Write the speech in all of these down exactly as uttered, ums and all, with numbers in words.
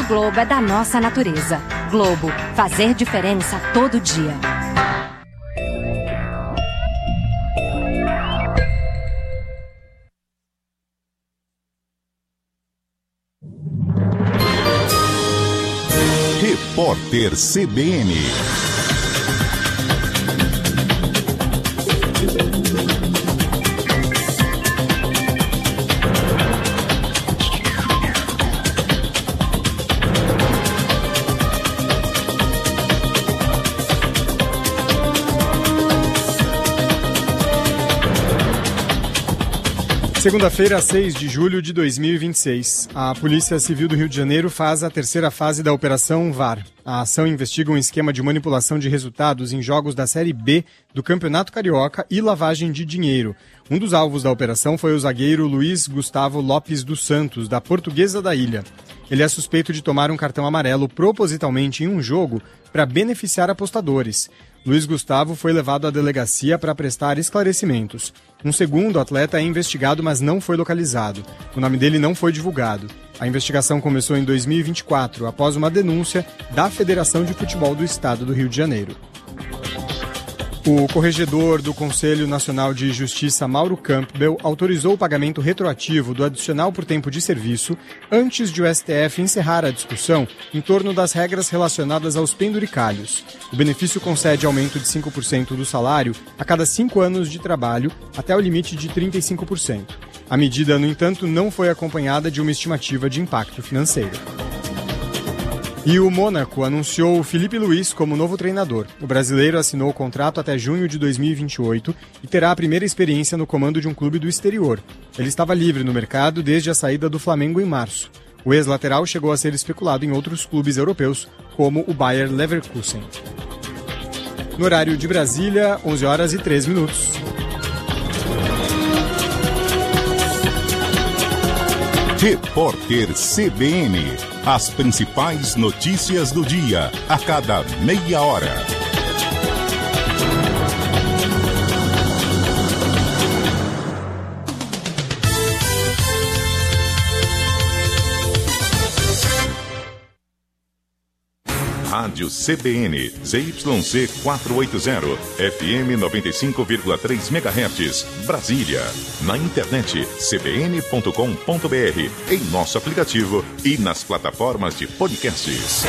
Globo é da nossa natureza. Globo, fazer diferença todo dia. Repórter C B N. Segunda-feira, seis de julho de dois mil e vinte e seis. A Polícia Civil do Rio de Janeiro faz a terceira fase da Operação V A R. A ação investiga um esquema de manipulação de resultados em jogos da Série B do Campeonato Carioca e lavagem de dinheiro. Um dos alvos da operação foi o zagueiro Luiz Gustavo Lopes dos Santos, da Portuguesa da Ilha. Ele é suspeito de tomar um cartão amarelo propositalmente em um jogo para beneficiar apostadores. Luiz Gustavo foi levado à delegacia para prestar esclarecimentos. Um segundo atleta é investigado, mas não foi localizado. O nome dele não foi divulgado. A investigação começou em dois mil e vinte e quatro, após uma denúncia da Federação de Futebol do Estado do Rio de Janeiro. O corregedor do Conselho Nacional de Justiça, Mauro Campbell, autorizou o pagamento retroativo do adicional por tempo de serviço antes de o S T F encerrar a discussão em torno das regras relacionadas aos penduricalhos. O benefício concede aumento de cinco por cento do salário a cada cinco anos de trabalho, até o limite de trinta e cinco por cento. A medida, no entanto, não foi acompanhada de uma estimativa de impacto financeiro. E o Mônaco anunciou o Filipe Luís como novo treinador. O brasileiro assinou o contrato até junho de dois mil e vinte e oito e terá a primeira experiência no comando de um clube do exterior. Ele estava livre no mercado desde a saída do Flamengo em março. O ex-lateral chegou a ser especulado em outros clubes europeus, como o Bayer Leverkusen. No horário de Brasília, onze horas e três minutos. Repórter C B N. As principais notícias do dia, a cada meia hora. Rádio C B N, Z Y C quatrocentos e oitenta, F M noventa e cinco vírgula três megahertz, Brasília. Na internet, c b n ponto com ponto b r, em nosso aplicativo e nas plataformas de podcasts.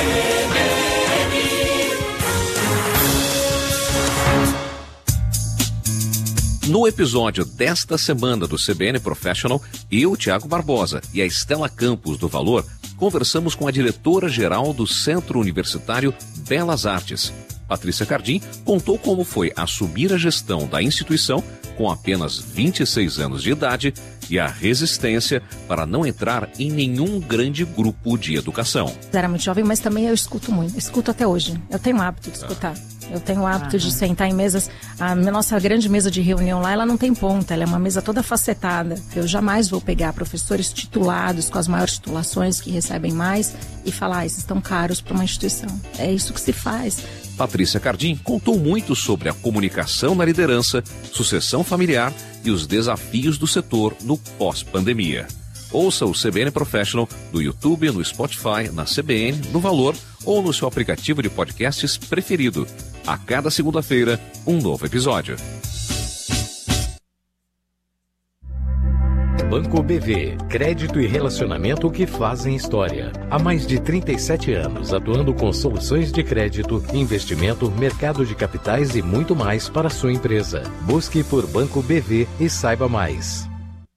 No episódio desta semana do C B N Professional, eu, Tiago Barbosa, e a Estela Campos do Valor, conversamos com a diretora-geral do Centro Universitário Belas Artes. Patrícia Cardim contou como foi assumir a gestão da instituição com apenas vinte e seis anos de idade e a resistência para não entrar em nenhum grande grupo de educação. Era muito jovem, mas também eu escuto muito. Escuto até hoje. Eu tenho o hábito de escutar. Eu tenho o hábito ah, de sentar em mesas. A nossa grande mesa de reunião lá, ela não tem ponta. Ela é uma mesa toda facetada. Eu jamais vou pegar professores titulados, com as maiores titulações, que recebem mais, e falar, ah, esses estão caros para uma instituição. É isso que se faz. Patrícia Cardim contou muito sobre a comunicação na liderança, sucessão familiar e os desafios do setor no pós-pandemia. Ouça o C B N Professional no YouTube, no Spotify, na C B N, no Valor ou no seu aplicativo de podcasts preferido. A cada segunda-feira, um novo episódio. Banco B V, crédito e relacionamento que fazem história. Há mais de trinta e sete anos atuando com soluções de crédito, investimento, mercado de capitais e muito mais para a sua empresa. Busque por Banco B V e saiba mais.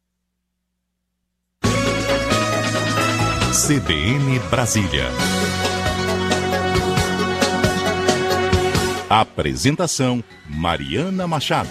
C B N Brasília. Apresentação: Mariana Machado.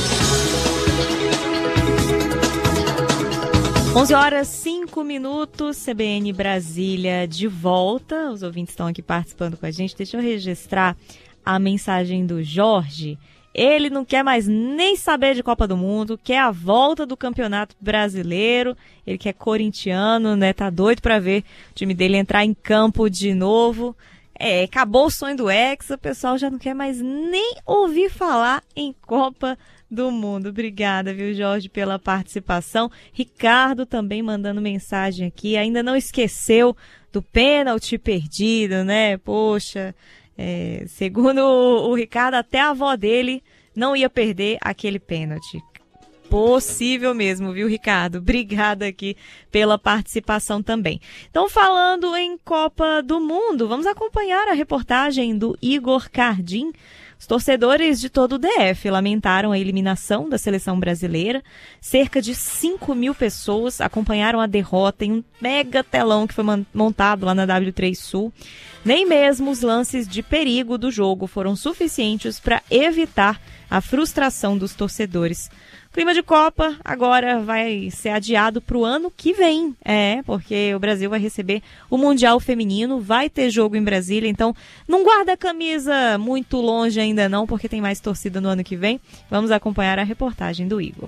onze horas, cinco minutos, C B N Brasília de volta. Os ouvintes estão aqui participando com a gente. Deixa eu registrar a mensagem do Jorge. Ele não quer mais nem saber de Copa do Mundo, quer a volta do Campeonato Brasileiro. Ele que é corintiano, né? Tá doido para ver o time dele entrar em campo de novo. É, acabou o sonho do Hexa, o pessoal já não quer mais nem ouvir falar em Copa do Mundo. Obrigada, viu, Jorge, pela participação. Ricardo também mandando mensagem aqui, ainda não esqueceu do pênalti perdido, né? Poxa, é, segundo o, o Ricardo, até a avó dele não ia perder aquele pênalti. Possível mesmo, viu, Ricardo? Obrigada aqui pela participação também. Então, falando em Copa do Mundo, vamos acompanhar a reportagem do Igor Cardim. Os torcedores de todo o D F lamentaram a eliminação da seleção brasileira. Cerca de cinco mil pessoas acompanharam a derrota em um mega telão que foi montado lá na W três Sul. Nem mesmo os lances de perigo do jogo foram suficientes para evitar a frustração dos torcedores. O clima de Copa agora vai ser adiado para o ano que vem, é, porque o Brasil vai receber o Mundial Feminino, vai ter jogo em Brasília, então não guarda a camisa muito longe ainda não, porque tem mais torcida no ano que vem. Vamos acompanhar a reportagem do Igor.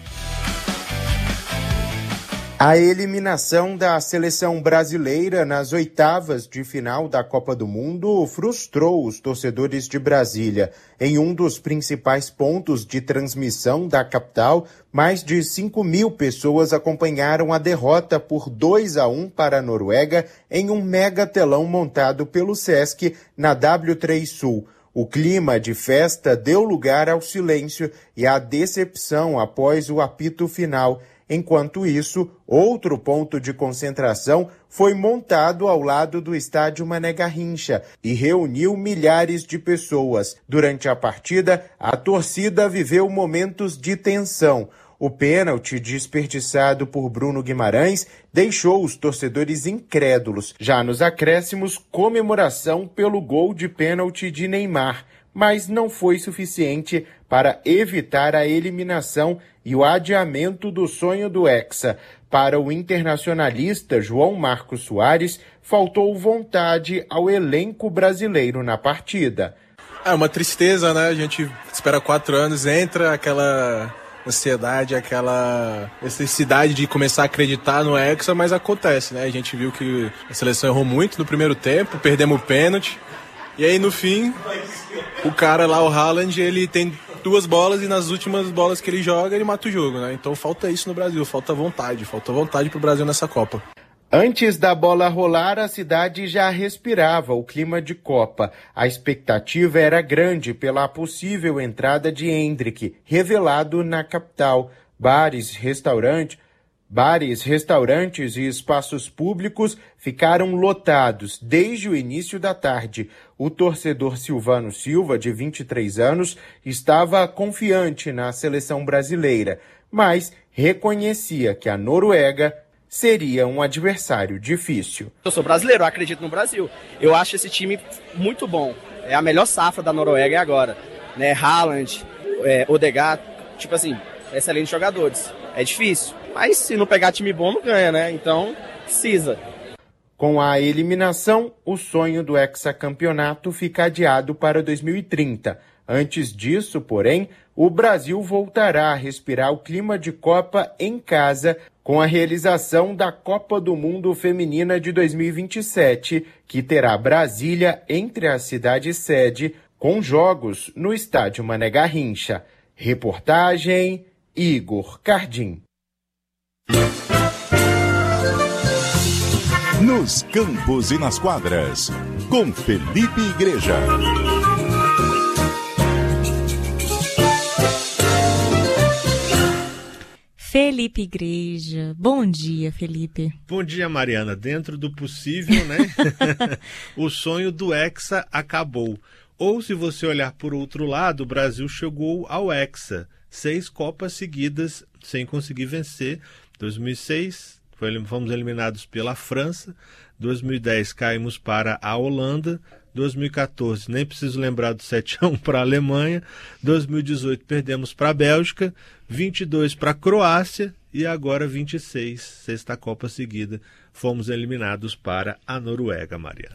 A eliminação da seleção brasileira nas oitavas de final da Copa do Mundo frustrou os torcedores de Brasília. Em um dos principais pontos de transmissão da capital, mais de cinco mil pessoas acompanharam a derrota por dois a um para a Noruega em um mega telão montado pelo Sesc na W três Sul. O clima de festa deu lugar ao silêncio e à decepção após o apito final. Enquanto isso, outro ponto de concentração foi montado ao lado do estádio Mané Garrincha e reuniu milhares de pessoas. Durante a partida, a torcida viveu momentos de tensão. O pênalti desperdiçado por Bruno Guimarães deixou os torcedores incrédulos. Já nos acréscimos, comemoração pelo gol de pênalti de Neymar, mas não foi suficiente para evitar a eliminação e o adiamento do sonho do Hexa. Para o internacionalista João Marcos Soares, faltou vontade ao elenco brasileiro na partida. É uma tristeza, né? A gente espera quatro anos, entra aquela ansiedade, aquela necessidade de começar a acreditar no Hexa, mas acontece, né? A gente viu que a seleção errou muito no primeiro tempo, perdemos o pênalti, e aí no fim, o cara lá, o Haaland, ele tem duas bolas e nas últimas bolas que ele joga, ele mata o jogo, né? Então falta isso no Brasil, falta vontade, falta vontade pro Brasil nessa Copa. Antes da bola rolar, a cidade já respirava o clima de Copa. A expectativa era grande pela possível entrada de Endrick, revelado na capital. Bares, restaurantes, bares, restaurantes e espaços públicos ficaram lotados desde o início da tarde. O torcedor Silvano Silva, de vinte e três anos, estava confiante na seleção brasileira, mas reconhecia que a Noruega seria um adversário difícil. Eu sou brasileiro, eu acredito no Brasil. Eu acho esse time muito bom. É a melhor safra da Noruega agora. Né? Haaland, é, Odegaard, tipo assim, excelentes jogadores. É difícil, mas se não pegar time bom não ganha, né? Então precisa. Com a eliminação, o sonho do hexacampeonato fica adiado para dois mil e trinta. Antes disso, porém, o Brasil voltará a respirar o clima de Copa em casa com a realização da Copa do Mundo Feminina de dois mil e vinte e sete, que terá Brasília entre as cidades sede, com jogos no estádio Mané Garrincha. Reportagem Igor Cardim. Nos campos e nas quadras, com Felipe Igreja. Felipe Igreja. Bom dia, Felipe. Bom dia, Mariana. Dentro do possível, né? O sonho do Hexa acabou. Ou, se você olhar por outro lado, o Brasil chegou ao Hexa. Seis Copas seguidas sem conseguir vencer. dois mil e seis, foi, fomos eliminados pela França. dois mil e dez, caímos para a Holanda. dois mil e quatorze, nem preciso lembrar do sete a um para a Alemanha. dois mil e dezoito, perdemos para a Bélgica. vinte e dois para a Croácia. E agora vinte e seis, sexta Copa seguida fomos eliminados para a Noruega, Mariana.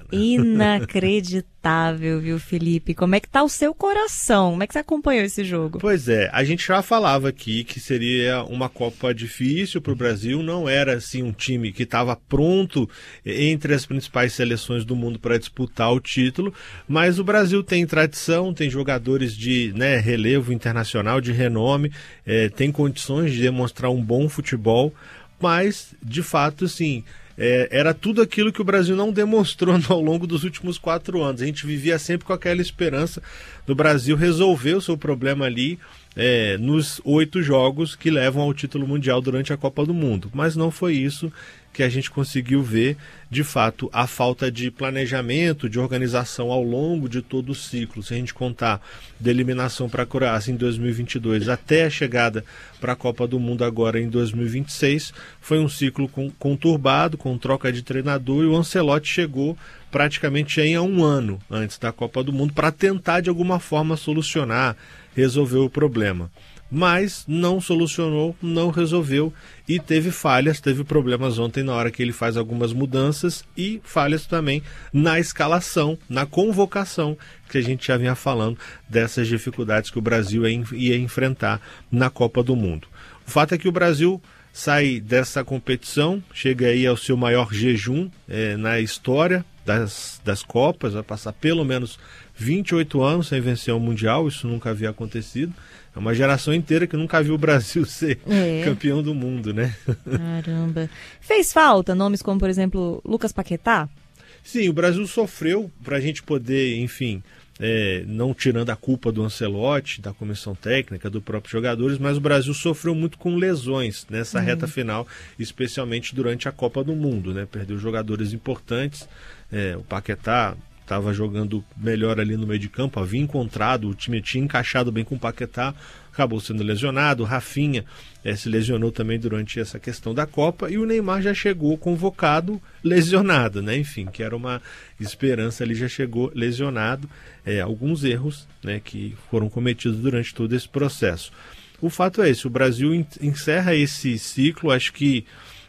Inacreditável, viu, Felipe? Como é que tá o seu coração? Como é que você acompanhou esse jogo? Pois é, a gente já falava aqui que seria uma Copa difícil para o Brasil, não era assim um time que estava pronto entre as principais seleções do mundo para disputar o título, mas o Brasil tem tradição, tem jogadores de, né, relevo internacional, de renome, é, tem condições de demonstrar um bom futebol, mas de fato, sim, É, era tudo aquilo que o Brasil não demonstrou ao longo dos últimos quatro anos. A gente vivia sempre com aquela esperança do Brasil resolver o seu problema ali é, nos oito jogos que levam ao título mundial durante a Copa do Mundo. Mas não foi isso que a gente conseguiu ver. De fato, a falta de planejamento, de organização ao longo de todo o ciclo. Se a gente contar da eliminação para a Croácia em dois mil e vinte e dois até a chegada para a Copa do Mundo agora em dois mil e vinte e seis, foi um ciclo conturbado, com troca de treinador, e o Ancelotti chegou praticamente em um ano antes da Copa do Mundo para tentar de alguma forma solucionar, resolver o problema. Mas não solucionou, não resolveu e teve falhas, teve problemas ontem na hora que ele faz algumas mudanças e falhas também na escalação, na convocação, que a gente já vinha falando dessas dificuldades que o Brasil ia enfrentar na Copa do Mundo. O fato é que o Brasil sai dessa competição, chega aí ao seu maior jejum é, na história das, das Copas, vai passar pelo menos vinte e oito anos sem vencer o Mundial, isso nunca havia acontecido. É uma geração inteira que nunca viu o Brasil ser é. campeão do mundo, né? Caramba. Fez falta nomes como, por exemplo, Lucas Paquetá? Sim, o Brasil sofreu para a gente poder, enfim, é, não tirando a culpa do Ancelotti, da comissão técnica, dos próprios jogadores, mas o Brasil sofreu muito com lesões nessa uhum. reta final, especialmente durante a Copa do Mundo, né? Perdeu jogadores importantes, é, o Paquetá estava jogando melhor ali no meio de campo, havia encontrado, o time tinha encaixado bem com o Paquetá, acabou sendo lesionado, o Rafinha é, se lesionou também durante essa questão da Copa, e o Neymar já chegou convocado lesionado, né? Enfim, que era uma esperança, ele já chegou lesionado, é, alguns erros, né, que foram cometidos durante todo esse processo. O fato é esse, o Brasil encerra esse ciclo, acho que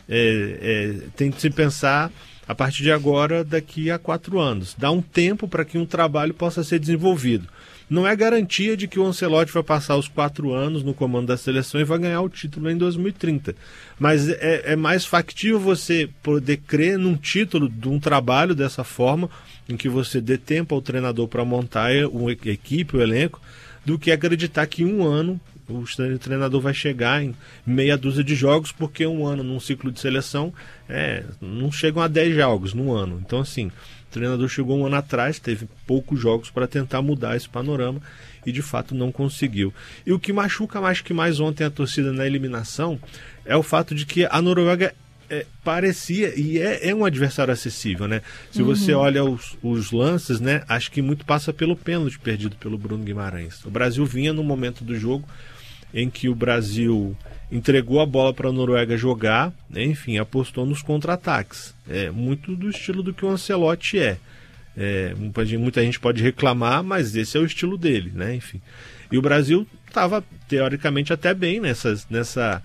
é, é, tem que se pensar a partir de agora, daqui a quatro anos. Dá um tempo para que um trabalho possa ser desenvolvido. Não é garantia de que o Ancelotti vai passar os quatro anos no comando da seleção e vai ganhar o título em dois mil e trinta. Mas é, é mais factível você poder crer num título de um trabalho dessa forma, em que você dê tempo ao treinador para montar uma equipe, o elenco, do que acreditar que em um ano o treinador vai chegar em meia dúzia de jogos, porque um ano num ciclo de seleção é, não chegam a dez jogos num ano. Então, assim, o treinador chegou um ano atrás, teve poucos jogos para tentar mudar esse panorama e de fato não conseguiu. E o que machuca mais que mais ontem a torcida na eliminação é o fato de que a Noruega é, parecia e é, é um adversário acessível, né? Se uhum. você olha os, os lances, né, acho que muito passa pelo pênalti perdido pelo Bruno Guimarães. O Brasil vinha no momento do jogo em que o Brasil entregou a bola para a Noruega jogar, né, enfim, apostou nos contra-ataques. É muito do estilo do que o Ancelotti é. é. Muita gente pode reclamar, mas esse é o estilo dele, né, enfim. E o Brasil estava, teoricamente, até bem nessa, nessa,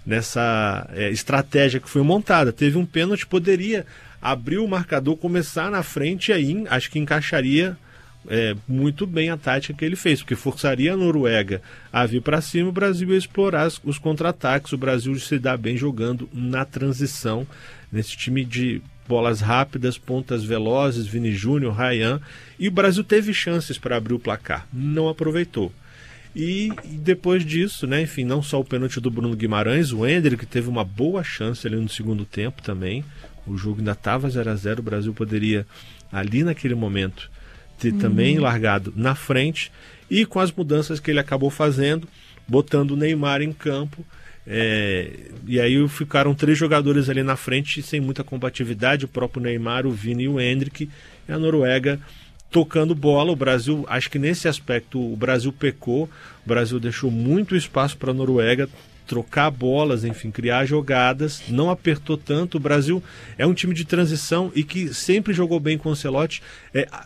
nessa é, estratégia que foi montada. Teve um pênalti, poderia abrir o marcador, começar na frente, e aí acho que encaixaria É, muito bem a tática que ele fez, porque forçaria a Noruega a vir para cima, o Brasil ia explorar os, os contra-ataques, o Brasil se dá bem jogando na transição, nesse time de bolas rápidas, pontas velozes, Vini Júnior, Ryan, e o Brasil teve chances para abrir o placar, não aproveitou. E, e depois disso, né, enfim, não só o pênalti do Bruno Guimarães, o Hendrick teve uma boa chance ali no segundo tempo também, o jogo ainda estava zero a zero, o Brasil poderia ali naquele momento ter uhum. também largado na frente, e com as mudanças que ele acabou fazendo, botando o Neymar em campo, é, e aí ficaram três jogadores ali na frente sem muita combatividade, o próprio Neymar, o Vini e o Hendrick, e a Noruega tocando bola. O Brasil, acho que nesse aspecto o Brasil pecou, o Brasil deixou muito espaço para a Noruega trocar bolas, enfim, criar jogadas, não apertou tanto. O Brasil é um time de transição e que sempre jogou bem com o Ancelotti. É,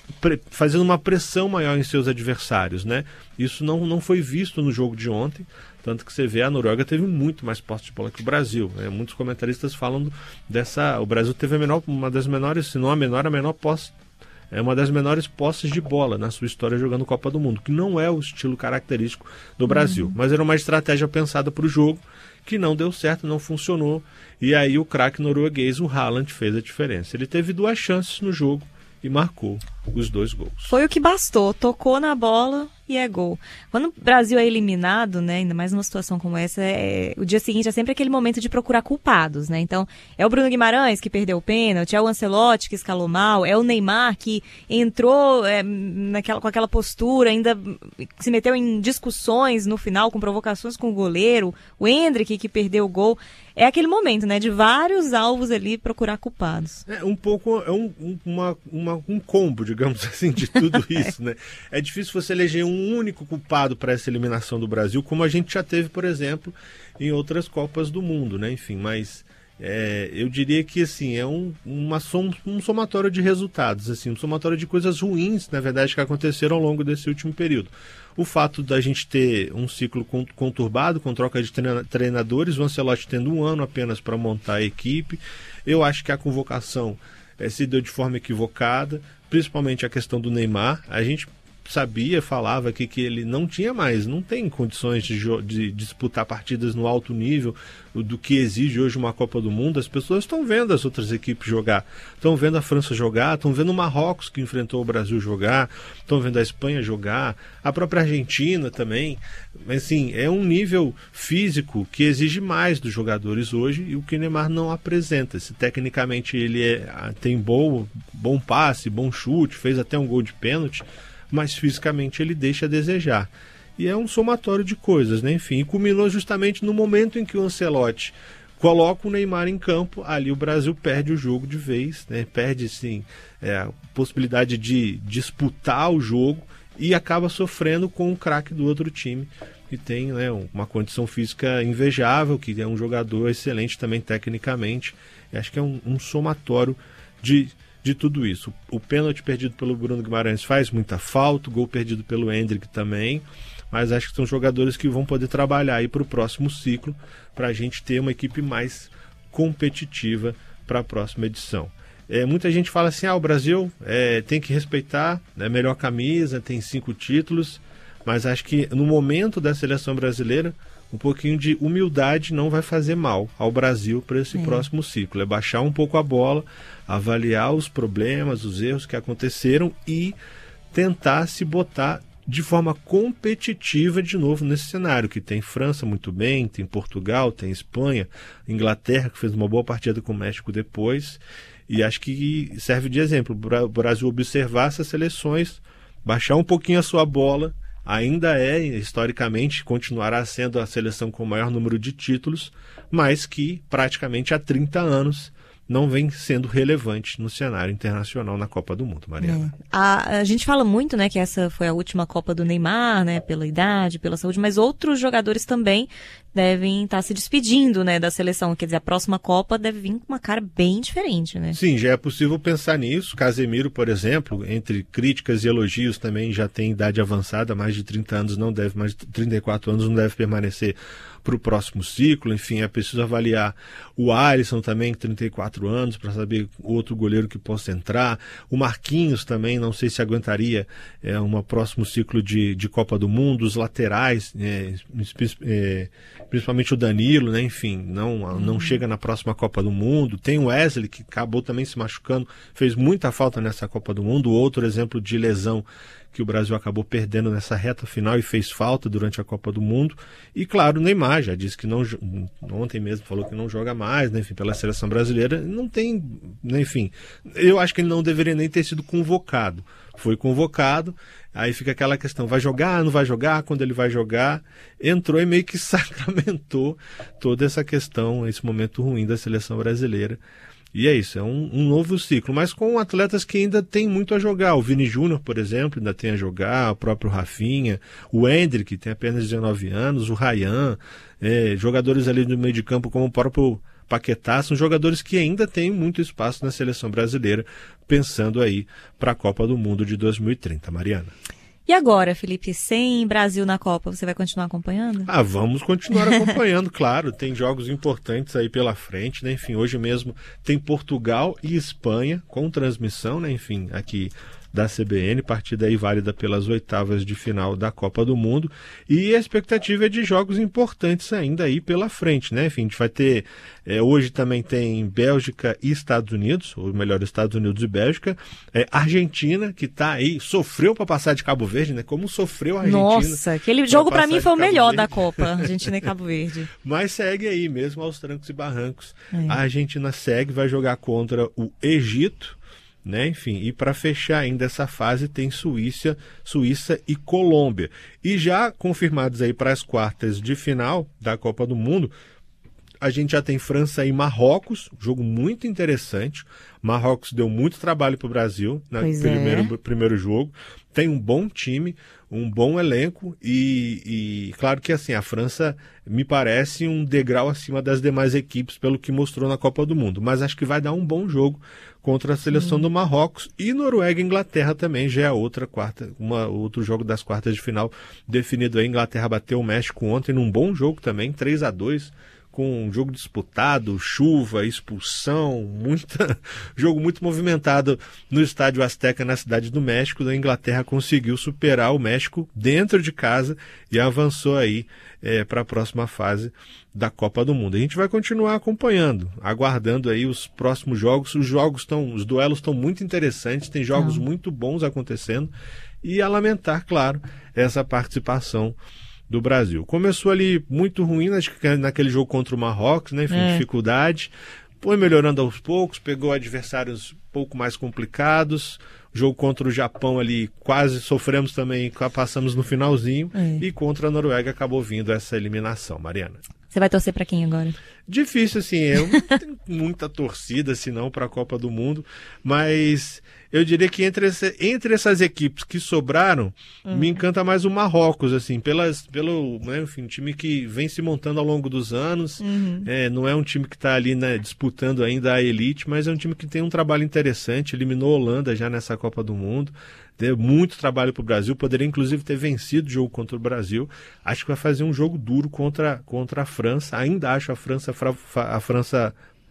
pre- fazendo uma pressão maior em seus adversários, né? Isso não, não foi visto no jogo de ontem, tanto que você vê a Noruega teve muito mais posse de bola que o Brasil, né? Muitos comentaristas falam dessa... O Brasil teve a menor, uma das menores, se não a menor, a menor posse, é uma das menores posses de bola na sua história jogando Copa do Mundo, que não é o estilo característico do Brasil, uhum. mas era uma estratégia pensada para o jogo, que não deu certo, não funcionou, e aí o craque norueguês, o Haaland, fez a diferença. Ele teve duas chances no jogo e marcou os dois gols. Foi o que bastou, tocou na bola e é gol. Quando o Brasil é eliminado, né, ainda mais numa situação como essa, é, o dia seguinte é sempre aquele momento de procurar culpados, né? Então, é o Bruno Guimarães que perdeu o pênalti, é o Ancelotti que escalou mal, é o Neymar que entrou é, naquela, com aquela postura, ainda se meteu em discussões no final, com provocações com o goleiro, o Endrick que perdeu o gol. É aquele momento, né, de vários alvos ali procurar culpados. É um pouco, é um, uma, uma, um combo, digamos assim, de tudo isso, né? É difícil você eleger um único culpado para essa eliminação do Brasil, como a gente já teve, por exemplo, em outras Copas do Mundo, né? Enfim, mas é, eu diria que assim, é um, uma som, um somatório de resultados, assim, um somatório de coisas ruins, na verdade, que aconteceram ao longo desse último período. O fato da gente ter um ciclo conturbado, com troca de treinadores, o Ancelotti tendo um ano apenas para montar a equipe. Eu acho que a convocação é, se deu de forma equivocada, principalmente a questão do Neymar. A gente sabia, falava aqui que ele não tinha mais, não tem condições de, de disputar partidas no alto nível do que exige hoje uma Copa do Mundo. As pessoas estão vendo as outras equipes jogar, estão vendo a França jogar, estão vendo o Marrocos que enfrentou o Brasil jogar, estão vendo a Espanha jogar, a própria Argentina também. Mas assim, é um nível físico que exige mais dos jogadores hoje e o que o Neymar não apresenta. Se tecnicamente ele é, tem bom, bom passe, bom chute, fez até um gol de pênalti, mas fisicamente ele deixa a desejar. E é um somatório de coisas, né? Enfim, e culminou justamente no momento em que o Ancelotti coloca o Neymar em campo, ali o Brasil perde o jogo de vez, né? Perde, sim, é, a possibilidade de disputar o jogo e acaba sofrendo com o craque do outro time, que tem, né, uma condição física invejável, que é um jogador excelente também tecnicamente. E acho que é um, um somatório de... de tudo isso. O pênalti perdido pelo Bruno Guimarães faz muita falta, o gol perdido pelo Endrick também, mas acho que são jogadores que vão poder trabalhar aí para o próximo ciclo, para a gente ter uma equipe mais competitiva para a próxima edição. É, muita gente fala assim, ah, o Brasil é, tem que respeitar, é a melhor camisa, tem cinco títulos, mas acho que no momento da seleção brasileira, um pouquinho de humildade não vai fazer mal ao Brasil para esse é. próximo ciclo. É baixar um pouco a bola, avaliar os problemas, os erros que aconteceram e tentar se botar de forma competitiva de novo nesse cenário, que tem França muito bem, tem Portugal, tem Espanha, Inglaterra, que fez uma boa partida com o México depois, e acho que serve de exemplo para o Brasil observar essas seleções, baixar um pouquinho a sua bola. Ainda é, historicamente, continuará sendo a seleção com o maior número de títulos, mas que praticamente há trinta anos não vem sendo relevante no cenário internacional na Copa do Mundo, Mariana. É. A, a gente fala muito, né, que essa foi a última Copa do Neymar, né, pela idade, pela saúde, mas outros jogadores também devem estar se despedindo, né, da seleção. Quer dizer, a próxima Copa deve vir com uma cara bem diferente, né? Sim, já é possível pensar nisso. Casemiro, por exemplo, entre críticas e elogios, também já tem idade avançada, mais de trinta anos, não deve, mais de trinta e quatro anos, não deve permanecer para o próximo ciclo. Enfim, é preciso avaliar o Alisson também, trinta e quatro anos, para saber outro goleiro que possa entrar. O Marquinhos também, não sei se aguentaria é, um próximo ciclo de, de Copa do Mundo. Os laterais, é, é, principalmente o Danilo, né? Enfim, não, não chega na próxima Copa do Mundo. Tem o Wesley, que acabou também se machucando, fez muita falta nessa Copa do Mundo. Outro exemplo de lesão que o Brasil acabou perdendo nessa reta final e fez falta durante a Copa do Mundo. E claro, o Neymar já disse que não, ontem mesmo falou que não joga mais, né, enfim, pela seleção brasileira, não tem, né, enfim, eu acho que ele não deveria nem ter sido convocado. Foi convocado, aí fica aquela questão, vai jogar, não vai jogar, quando ele vai jogar, entrou e meio que sacramentou toda essa questão, esse momento ruim da seleção brasileira. E é isso, é um, um novo ciclo, mas com atletas que ainda tem muito a jogar. O Vini Júnior, por exemplo, ainda tem a jogar, o próprio Rafinha, o Endrick, que tem apenas dezenove anos, o Ryan, é, jogadores ali do meio de campo como o próprio Paquetá, são jogadores que ainda têm muito espaço na seleção brasileira, pensando aí para a Copa do Mundo de dois mil e trinta. Mariana. E agora, Felipe, sem Brasil na Copa, você vai continuar acompanhando? Ah, vamos continuar acompanhando, claro. Tem jogos importantes aí pela frente, né? Enfim, hoje mesmo tem Portugal e Espanha com transmissão, né? Enfim, aqui da C B N, partida aí válida pelas oitavas de final da Copa do Mundo, e a expectativa é de jogos importantes ainda aí pela frente, né? Enfim, a gente vai ter, é, hoje também tem Bélgica e Estados Unidos, ou melhor, Estados Unidos e Bélgica, é, Argentina, que tá aí, sofreu para passar de Cabo Verde, né? Como sofreu a Argentina. Nossa, aquele jogo para mim foi o melhor Verde. Da Copa, Argentina e Cabo Verde. Mas segue aí, mesmo aos trancos e barrancos. É. A Argentina segue, vai jogar contra o Egito, né? Enfim, e para fechar ainda essa fase tem Suíça, Suíça e Colômbia. E já confirmados aí para as quartas de final da Copa do Mundo, a gente já tem França e Marrocos, jogo muito interessante. Marrocos deu muito trabalho para o Brasil no primeiro, é. primeiro jogo. Tem um bom time, um bom elenco e, e claro que assim, a França me parece um degrau acima das demais equipes pelo que mostrou na Copa do Mundo, mas acho que vai dar um bom jogo contra a seleção hum. do Marrocos, e Noruega e Inglaterra também já é outra quarta, uma, outro jogo das quartas de final definido aí. A Inglaterra bateu o México ontem num bom jogo também, três a dois, com um jogo disputado, chuva, expulsão, muita, jogo muito movimentado no Estádio Azteca, na cidade do México. A Inglaterra conseguiu superar o México dentro de casa e avançou aí é, para a próxima fase da Copa do Mundo. A gente vai continuar acompanhando, aguardando aí os próximos jogos. Os jogos estão, os duelos estão muito interessantes, tem jogos Não. muito bons acontecendo, e a lamentar, claro, essa participação do Brasil. Começou ali muito ruim naquele jogo contra o Marrocos, né? Enfim, é. dificuldade. Foi melhorando aos poucos, pegou adversários um pouco mais complicados. O jogo contra o Japão ali quase sofremos também, passamos no finalzinho. É. E contra a Noruega acabou vindo essa eliminação. Mariana. Você vai torcer para quem agora? Difícil, assim, eu não tenho muita torcida, assim, não, para a Copa do Mundo, mas eu diria que entre, essa, entre essas equipes que sobraram, uhum. me encanta mais o Marrocos, assim, pelas, pelo, né, enfim, um time que vem se montando ao longo dos anos, uhum. é, não é um time que está ali, né, disputando ainda a elite, mas é um time que tem um trabalho interessante, eliminou a Holanda já nessa Copa do Mundo, deu muito trabalho para o Brasil, poderia inclusive ter vencido o jogo contra o Brasil. Acho que vai fazer um jogo duro contra, contra a França, ainda acho a França, a França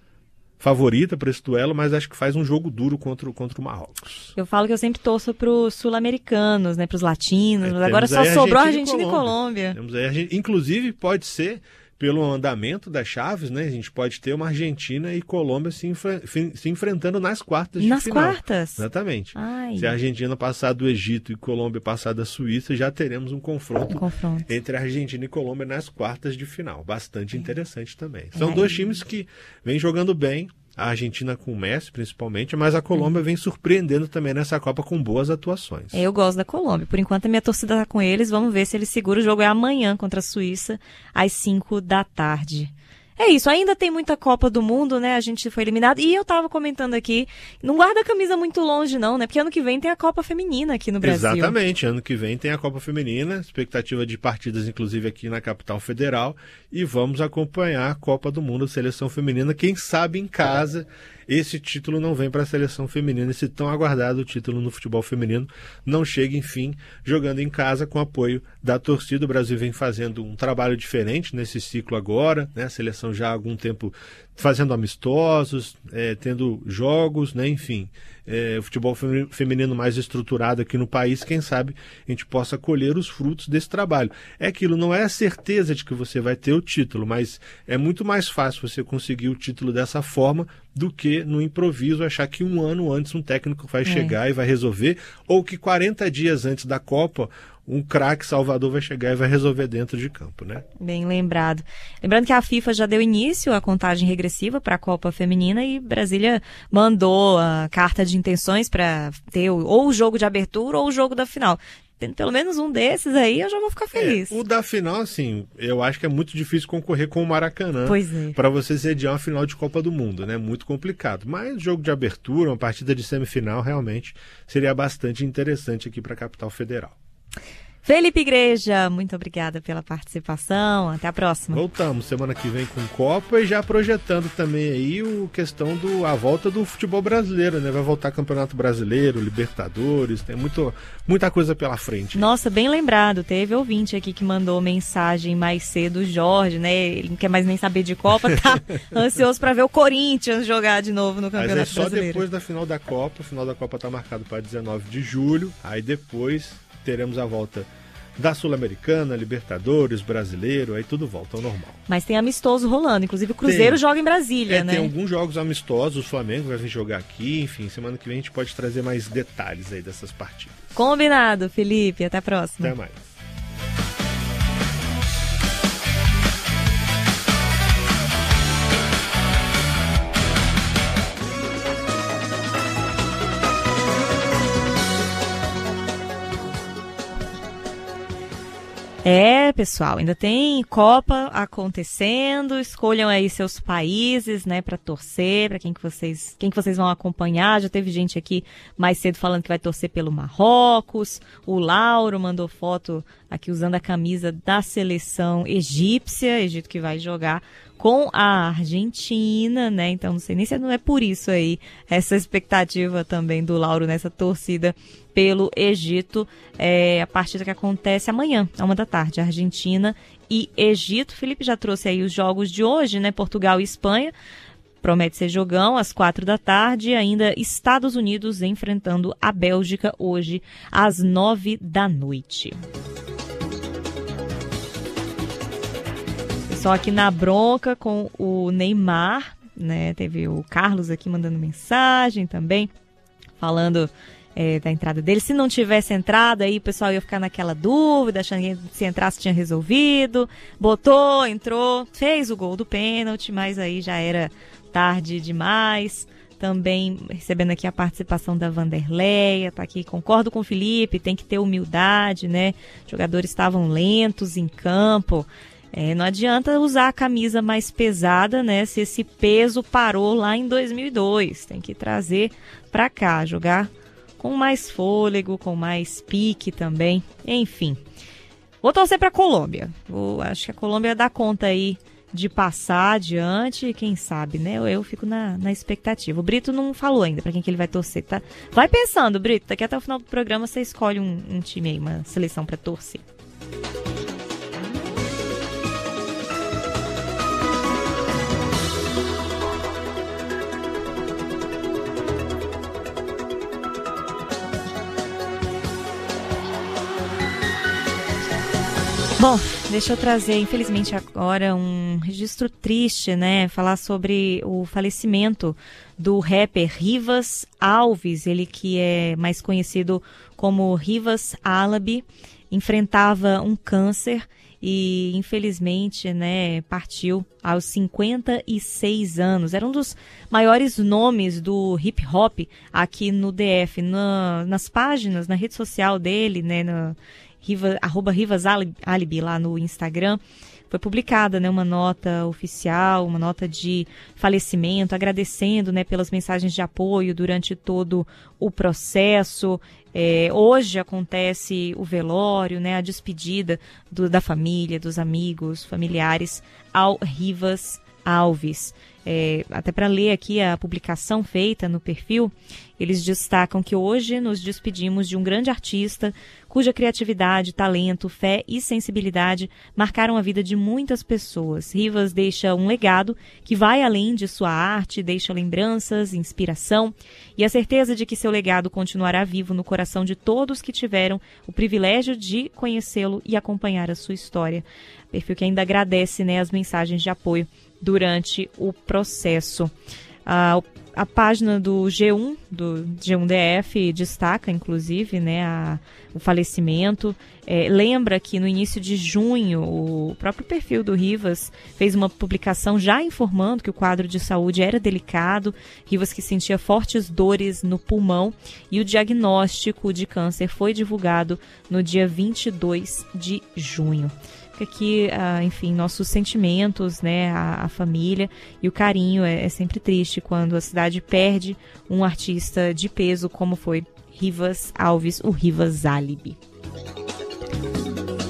favorita para esse duelo, mas acho que faz um jogo duro contra, contra o Marrocos. Eu falo que eu sempre torço para os sul-americanos, né, para os latinos, é, agora só sobrou a Argentina e Colômbia. Temos aí, inclusive pode ser, pelo andamento das chaves, né, a gente pode ter uma Argentina e Colômbia se, enfre- se enfrentando nas quartas de nas final. Nas quartas? Exatamente. Ai. Se a Argentina passar do Egito e Colômbia passar da Suíça, já teremos um confronto, um confronto. entre a Argentina e Colômbia nas quartas de final. Bastante é. interessante também. São é. dois times que vêm jogando bem, a Argentina com o Messi principalmente, mas a Colômbia é. vem surpreendendo também nessa Copa com boas atuações. Eu gosto da Colômbia. Por enquanto a minha torcida está com eles. Vamos ver se eles seguram. O jogo é amanhã contra a Suíça, às cinco da tarde. É isso, ainda tem muita Copa do Mundo, né? A gente foi eliminado. E eu tava comentando aqui, não guarda a camisa muito longe não, né? Porque ano que vem tem a Copa Feminina aqui no Brasil. Exatamente, ano que vem tem a Copa Feminina, expectativa de partidas inclusive aqui na capital federal, e vamos acompanhar a Copa do Mundo, Seleção Feminina, quem sabe em casa esse título não vem para a seleção feminina, esse tão aguardado título no futebol feminino não chega, enfim, jogando em casa com apoio da torcida. O Brasil vem fazendo um trabalho diferente nesse ciclo agora, né? A seleção já há algum tempo fazendo amistosos, é, tendo jogos, né? Enfim, é, o futebol feminino mais estruturado aqui no país, quem sabe a gente possa colher os frutos desse trabalho. É aquilo, não é a certeza de que você vai ter o título, mas é muito mais fácil você conseguir o título dessa forma do que no improviso achar que um ano antes um técnico vai é. chegar e vai resolver, ou que quarenta dias antes da Copa um craque Salvador vai chegar e vai resolver dentro de campo, né? Bem lembrado. Lembrando que a FIFA já deu início à contagem regressiva para a Copa Feminina e Brasília mandou a carta de intenções para ter ou o jogo de abertura ou o jogo da final. Tendo pelo menos um desses aí, eu já vou ficar feliz. É, o da final, assim, eu acho que é muito difícil concorrer com o Maracanã é. para você sediar uma final de Copa do Mundo, né? Muito complicado. Mas jogo de abertura, uma partida de semifinal, realmente seria bastante interessante aqui para a capital federal. Felipe Igreja, muito obrigada pela participação. Até a próxima. Voltamos semana que vem com Copa e já projetando também aí o questão do a volta do futebol brasileiro, né? Vai voltar Campeonato Brasileiro, Libertadores, tem muito, muita coisa pela frente. Nossa, bem lembrado. Teve ouvinte aqui que mandou mensagem mais cedo, o Jorge, né? Ele não quer mais nem saber de Copa, tá ansioso para ver o Corinthians jogar de novo no Campeonato Mas é só Brasileiro. Depois da final da Copa. O final da Copa tá marcado para dezenove de julho. Aí depois teremos a volta da Sul-Americana, Libertadores, Brasileiro, aí tudo volta ao normal. Mas tem amistoso rolando, inclusive o Cruzeiro tem, joga em Brasília, é, né? Tem alguns jogos amistosos, o Flamengo vai vir jogar aqui, enfim, semana que vem a gente pode trazer mais detalhes aí dessas partidas. Combinado, Felipe, até a próxima. Até mais. É, pessoal, ainda tem Copa acontecendo, escolham aí seus países, né, para torcer, para quem que vocês, quem que vocês vão acompanhar. Já teve gente aqui mais cedo falando que vai torcer pelo Marrocos. O Lauro mandou foto aqui usando a camisa da seleção egípcia, Egito que vai jogar com a Argentina, né? Então não sei nem se não é por isso aí essa expectativa também do Lauro nessa torcida pelo Egito. É a partida que acontece amanhã, à uma da tarde, Argentina e Egito. Felipe já trouxe aí os jogos de hoje, né? Portugal e Espanha. Promete ser jogão às quatro da tarde. E ainda Estados Unidos enfrentando a Bélgica hoje às nove da noite. Só aqui na bronca com o Neymar, né? Teve o Carlos aqui mandando mensagem também, falando é, da entrada dele. Se não tivesse entrado, aí o pessoal ia ficar naquela dúvida, achando que se entrasse tinha resolvido. Botou, entrou, fez o gol do pênalti, mas aí já era tarde demais. Também recebendo aqui a participação da Vanderleia, tá aqui, concordo com o Felipe, tem que ter humildade, né? Os jogadores estavam lentos em campo. É, não adianta usar a camisa mais pesada, né? Se esse peso parou lá em dois mil e dois. Tem que trazer para cá, jogar com mais fôlego, com mais pique também. Enfim, vou torcer para a Colômbia. Vou, acho que a Colômbia dá conta aí de passar adiante, quem sabe, né? Eu, eu fico na, na expectativa. O Brito não falou ainda para quem que ele vai torcer, tá? Vai pensando, Brito. Daqui até o final do programa você escolhe um, um time aí, uma seleção para torcer. Bom, deixa eu trazer, infelizmente agora, um registro triste, né? Falar sobre o falecimento do rapper Rivas Alves, ele que é mais conhecido como Rivas Alabi, enfrentava um câncer e, infelizmente, né, partiu aos cinquenta e seis anos. Era um dos maiores nomes do hip hop aqui no D F, na, nas páginas, na rede social dele, né, no Riva, arroba Rivas Alibi lá no Instagram, foi publicada, né, uma nota oficial, uma nota de falecimento, agradecendo, né, pelas mensagens de apoio durante todo o processo. É, hoje acontece o velório, né, a despedida do, da família, dos amigos, familiares ao Rivas Alves. É, até para ler aqui a publicação feita no perfil, eles destacam que hoje nos despedimos de um grande artista cuja criatividade, talento, fé e sensibilidade marcaram a vida de muitas pessoas. Rivas deixa um legado que vai além de sua arte, deixa lembranças, inspiração e a certeza de que seu legado continuará vivo no coração de todos que tiveram o privilégio de conhecê-lo e acompanhar a sua história. Perfil que ainda agradece, né, as mensagens de apoio durante o processo. A, a página do G um, do G um D F, destaca, inclusive, né, a, o falecimento. É, lembra que no início de junho, o próprio perfil do Rivas fez uma publicação já informando que o quadro de saúde era delicado. Rivas que sentia fortes dores no pulmão e o diagnóstico de câncer foi divulgado no dia vinte e dois de junho. Fica aqui, uh, enfim, nossos sentimentos, né, a, a família e o carinho. É, é sempre triste quando a cidade perde um artista de peso como foi Rivas Alves, o Rivas Alibi.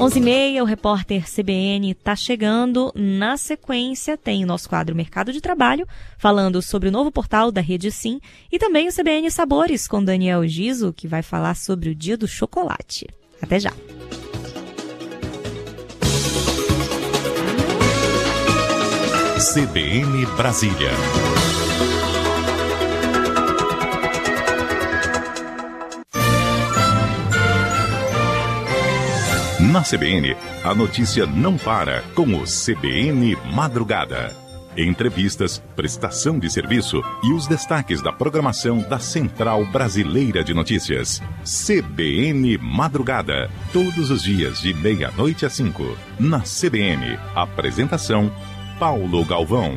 onze e meia, o repórter C B N está chegando. Na sequência, tem o nosso quadro Mercado de Trabalho, falando sobre o novo portal da Rede Sim, e também o C B N Sabores, com Daniel Giso, que vai falar sobre o Dia do Chocolate. Até já! C B N Brasília. Na C B N, a notícia não para com o C B N Madrugada. Entrevistas, prestação de serviço e os destaques da programação da Central Brasileira de Notícias. C B N Madrugada, todos os dias de meia-noite às cinco. Na C B N, apresentação Paulo Galvão.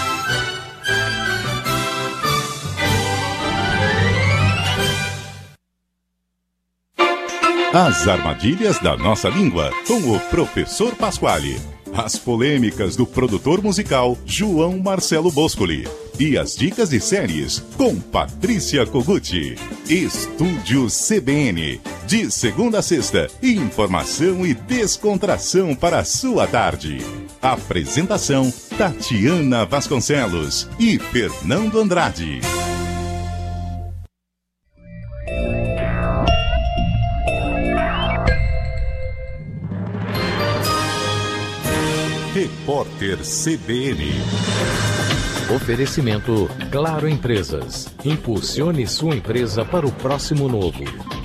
As armadilhas da nossa língua, com o professor Pasquale. As polêmicas do produtor musical João Marcelo Boscoli. E as dicas de séries com Patrícia Koguchi. Estúdio C B N. De segunda a sexta, informação e descontração para a sua tarde. Apresentação Tatiana Vasconcelos e Fernando Andrade. Repórter C B N. Oferecimento Claro Empresas. Impulsione sua empresa para o próximo novo.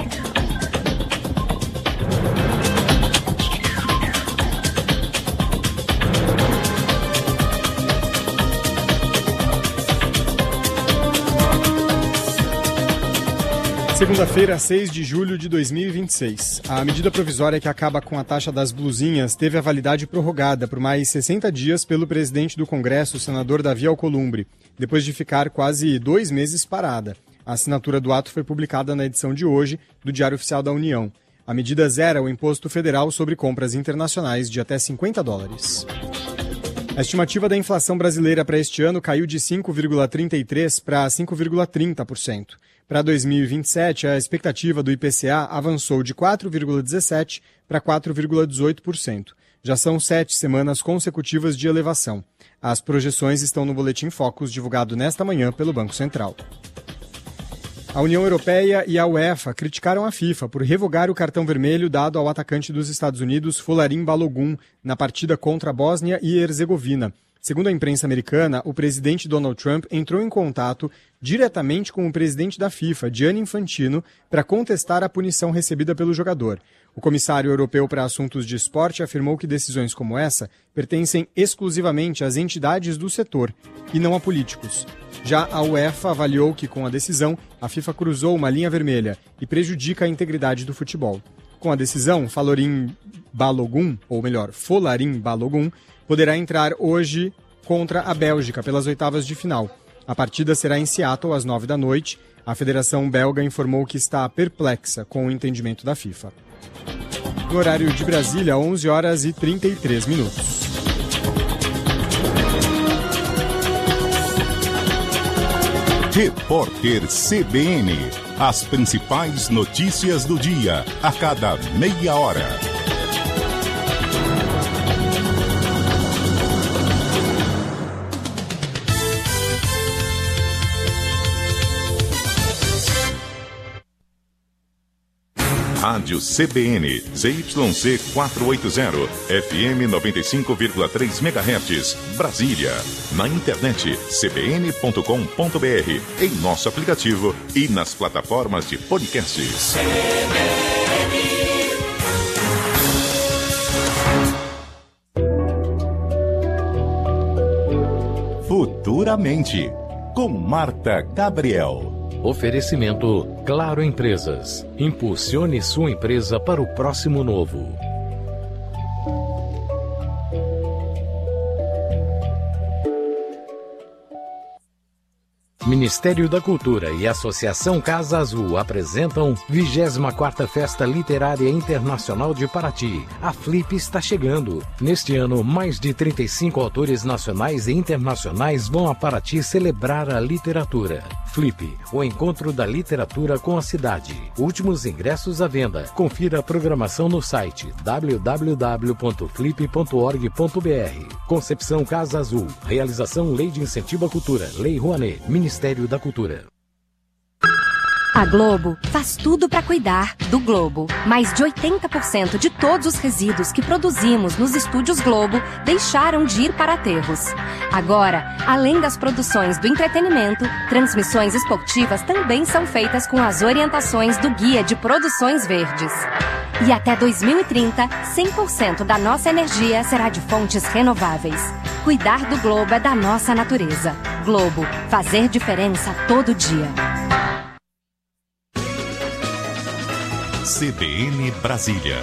Segunda-feira, seis de julho de dois mil e vinte e seis. A medida provisória que acaba com a taxa das blusinhas teve a validade prorrogada por mais sessenta dias pelo presidente do Congresso, o senador Davi Alcolumbre, depois de ficar quase dois meses parada. A assinatura do ato foi publicada na edição de hoje do Diário Oficial da União. A medida zera o imposto federal sobre compras internacionais de até cinquenta dólares. A estimativa da inflação brasileira para este ano caiu de cinco vírgula trinta e três por cento para cinco vírgula trinta por cento. Para dois mil e vinte e sete, a expectativa do I P C A avançou de quatro vírgula dezessete por cento para quatro vírgula dezoito por cento. Já são sete semanas consecutivas de elevação. As projeções estão no Boletim Focus, divulgado nesta manhã pelo Banco Central. A União Europeia e a UEFA criticaram a FIFA por revogar o cartão vermelho dado ao atacante dos Estados Unidos, Folarin Balogun, na partida contra a Bósnia e Herzegovina. Segundo a imprensa americana, o presidente Donald Trump entrou em contato diretamente com o presidente da FIFA, Gianni Infantino, para contestar a punição recebida pelo jogador. O comissário europeu para assuntos de esporte afirmou que decisões como essa pertencem exclusivamente às entidades do setor e não a políticos. Já a UEFA avaliou que, com a decisão, a FIFA cruzou uma linha vermelha e prejudica a integridade do futebol. Com a decisão, Folarin Balogun, ou melhor, Folarin Balogun, poderá entrar hoje contra a Bélgica pelas oitavas de final. A partida será em Seattle às nove da noite. A Federação Belga informou que está perplexa com o entendimento da FIFA. No horário de Brasília, onze horas e trinta e três minutos. Repórter C B N. As principais notícias do dia, a cada meia hora. Rádio C B N, Z Y C quatrocentos e oitenta, F M noventa e cinco vírgula três megahertz, Brasília. Na internet, c b n ponto com ponto b r, em nosso aplicativo e nas plataformas de podcasts. Futuramente, com Marta Gabriel. Oferecimento Claro Empresas. Impulsione sua empresa para o próximo novo. Ministério da Cultura e Associação Casa Azul apresentam vigésima quarta Festa Literária Internacional de Paraty. A Flip está chegando. Neste ano, mais de trinta e cinco autores nacionais e internacionais vão a Paraty celebrar a literatura. Flip, o encontro da literatura com a cidade. Últimos ingressos à venda. Confira a programação no site w w w ponto flip ponto org ponto b r. Concepção Casa Azul. Realização Lei de Incentivo à Cultura. Lei Rouanet. Ministério da Cultura. A Globo faz tudo para cuidar do Globo. Mais de oitenta por cento de todos os resíduos que produzimos nos estúdios Globo deixaram de ir para aterros. Agora, além das produções do entretenimento, transmissões esportivas também são feitas com as orientações do Guia de Produções Verdes. E até dois mil e trinta, cem por cento da nossa energia será de fontes renováveis. Cuidar do Globo é da nossa natureza. Globo, fazer diferença todo dia. C B N Brasília.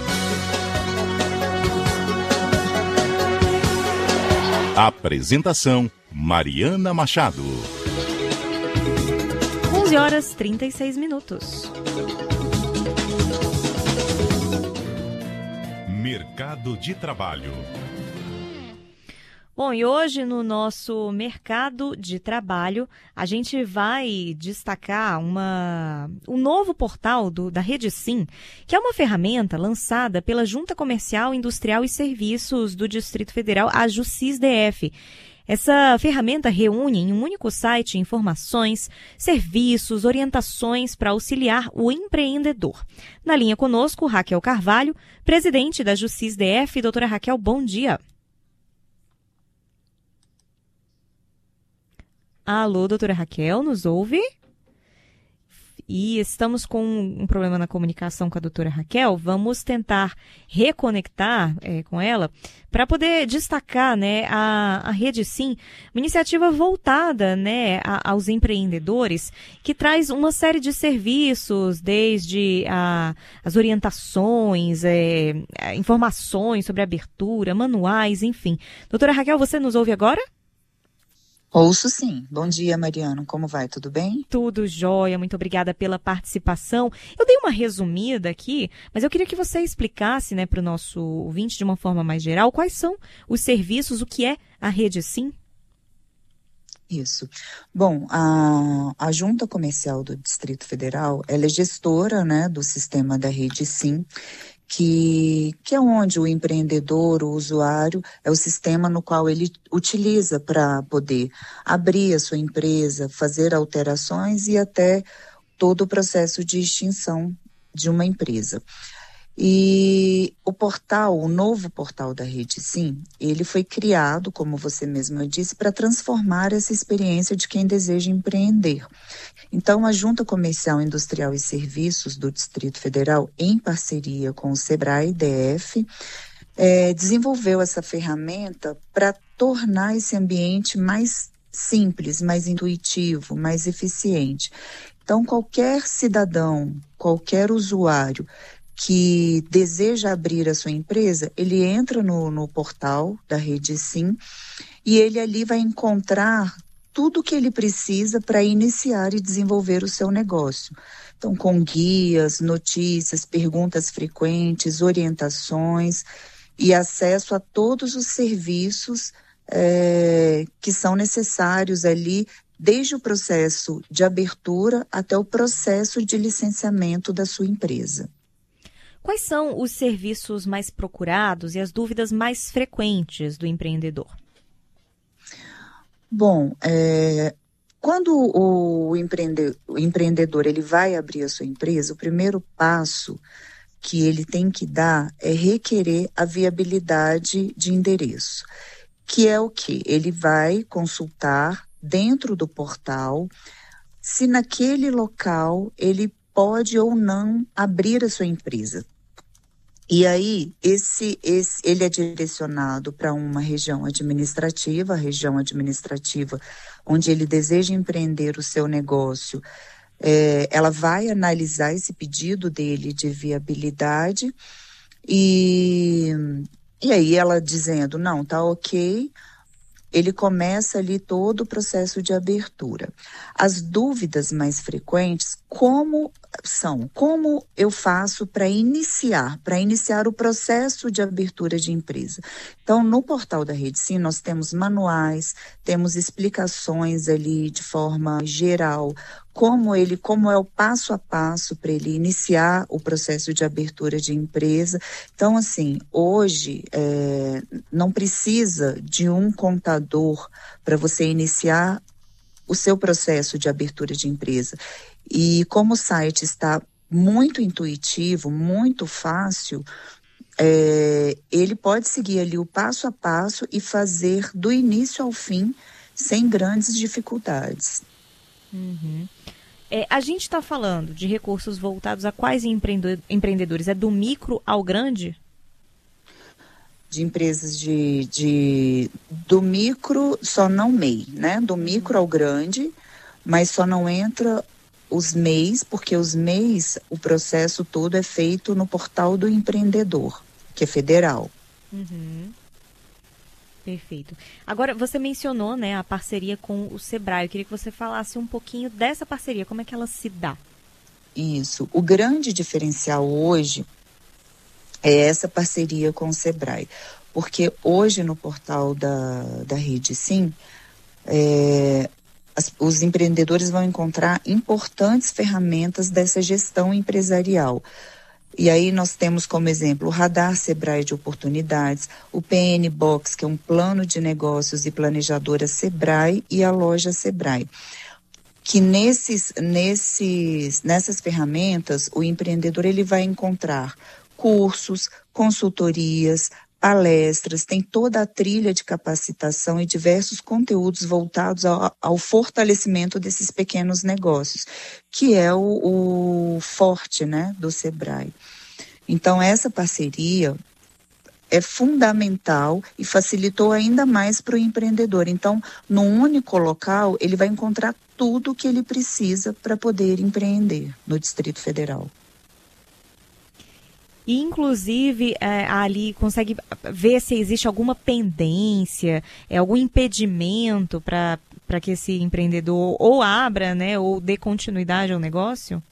Apresentação: Mariana Machado. onze horas e trinta e seis minutos. Mercado de Trabalho. Bom, e hoje no nosso mercado de trabalho, a gente vai destacar uma, um novo portal do, da Rede Sim, que é uma ferramenta lançada pela Junta Comercial, Industrial e Serviços do Distrito Federal, a JuSisDF. Essa ferramenta reúne em um único site informações, serviços, orientações para auxiliar o empreendedor. Na linha conosco, Raquel Carvalho, presidente da JuSisDF. Doutora Raquel, bom dia. Alô, doutora Raquel, nos ouve? E estamos com um problema na comunicação com a doutora Raquel. Vamos tentar reconectar é, com ela para poder destacar, né, a, a Rede Sim, uma iniciativa voltada, né, a, aos empreendedores, que traz uma série de serviços, desde a, as orientações, é, informações sobre abertura, manuais, enfim. Doutora Raquel, você nos ouve agora? Ouço sim. Bom dia, Mariana. Como vai? Tudo bem? Tudo jóia. Muito obrigada pela participação. Eu dei uma resumida aqui, mas eu queria que você explicasse, né, para o nosso ouvinte de uma forma mais geral, quais são os serviços, o que é a Rede Sim? Isso. Bom, a, a Junta Comercial do Distrito Federal, ela é gestora, né, do sistema da Rede Sim, Que, que é onde o empreendedor, o usuário, é o sistema no qual ele utiliza para poder abrir a sua empresa, fazer alterações e até todo o processo de extinção de uma empresa. E o portal, o novo portal da Rede Sim, ele foi criado, como você mesma disse, para transformar essa experiência de quem deseja empreender. Então, a Junta Comercial, Industrial e Serviços do Distrito Federal, em parceria com o Sebrae D F, é, desenvolveu essa ferramenta para tornar esse ambiente mais simples, mais intuitivo, mais eficiente. Então, qualquer cidadão, qualquer usuário que deseja abrir a sua empresa, ele entra no, no portal da Rede Sim e ele ali vai encontrar tudo o que ele precisa para iniciar e desenvolver o seu negócio. Então, com guias, notícias, perguntas frequentes, orientações e acesso a todos os serviços é, que são necessários ali, desde o processo de abertura até o processo de licenciamento da sua empresa. Quais são os serviços mais procurados e as dúvidas mais frequentes do empreendedor? Bom, é, quando o, empreende, o empreendedor ele vai abrir a sua empresa, o primeiro passo que ele tem que dar é requerer a viabilidade de endereço, que é o quê? Ele vai consultar dentro do portal se naquele local ele pode ou não abrir a sua empresa. E aí, esse, esse, ele é direcionado para uma região administrativa, a região administrativa onde ele deseja empreender o seu negócio. É, ela vai analisar esse pedido dele de viabilidade e, e aí ela dizendo, não, tá ok, ele começa ali todo o processo de abertura. As dúvidas mais frequentes, como são? Como eu faço para iniciar, para iniciar o processo de abertura de empresa? Então, no portal da RedeSim, nós temos manuais, temos explicações ali de forma geral, como ele, como é o passo a passo para ele iniciar o processo de abertura de empresa. Então, assim, hoje é, não precisa de um contador para você iniciar o seu processo de abertura de empresa. E como o site está muito intuitivo, muito fácil, é, ele pode seguir ali o passo a passo e fazer do início ao fim sem grandes dificuldades. Uhum. É, a gente está falando de recursos voltados a quais empreendedores? É do micro ao grande? De empresas de, de do micro, só não M E I, né? Do micro ao grande, mas só não entra os M E Is, porque os M E Is, o processo todo é feito no portal do empreendedor, que é federal. Uhum. Perfeito. Agora, você mencionou, né, a parceria com o Sebrae. Eu queria que você falasse um pouquinho dessa parceria, como é que ela se dá? Isso. O grande diferencial hoje é essa parceria com o Sebrae. Porque hoje no portal da, da RedeSim, é, as, os empreendedores vão encontrar importantes ferramentas dessa gestão empresarial. E aí nós temos como exemplo o Radar Sebrae de Oportunidades, o P N Box, que é um plano de negócios e planejadora Sebrae, e a loja Sebrae. Que nesses, nesses, nessas ferramentas, o empreendedor ele vai encontrar cursos, consultorias, palestras, tem toda a trilha de capacitação e diversos conteúdos voltados ao, ao fortalecimento desses pequenos negócios, que é o, o forte, né, do Sebrae. Então, essa parceria é fundamental e facilitou ainda mais para o empreendedor. Então, num único local, ele vai encontrar tudo o que ele precisa para poder empreender no Distrito Federal. E, inclusive, é, ali consegue ver se existe alguma pendência, é, algum impedimento para para que esse empreendedor ou abra, né, ou dê continuidade ao negócio?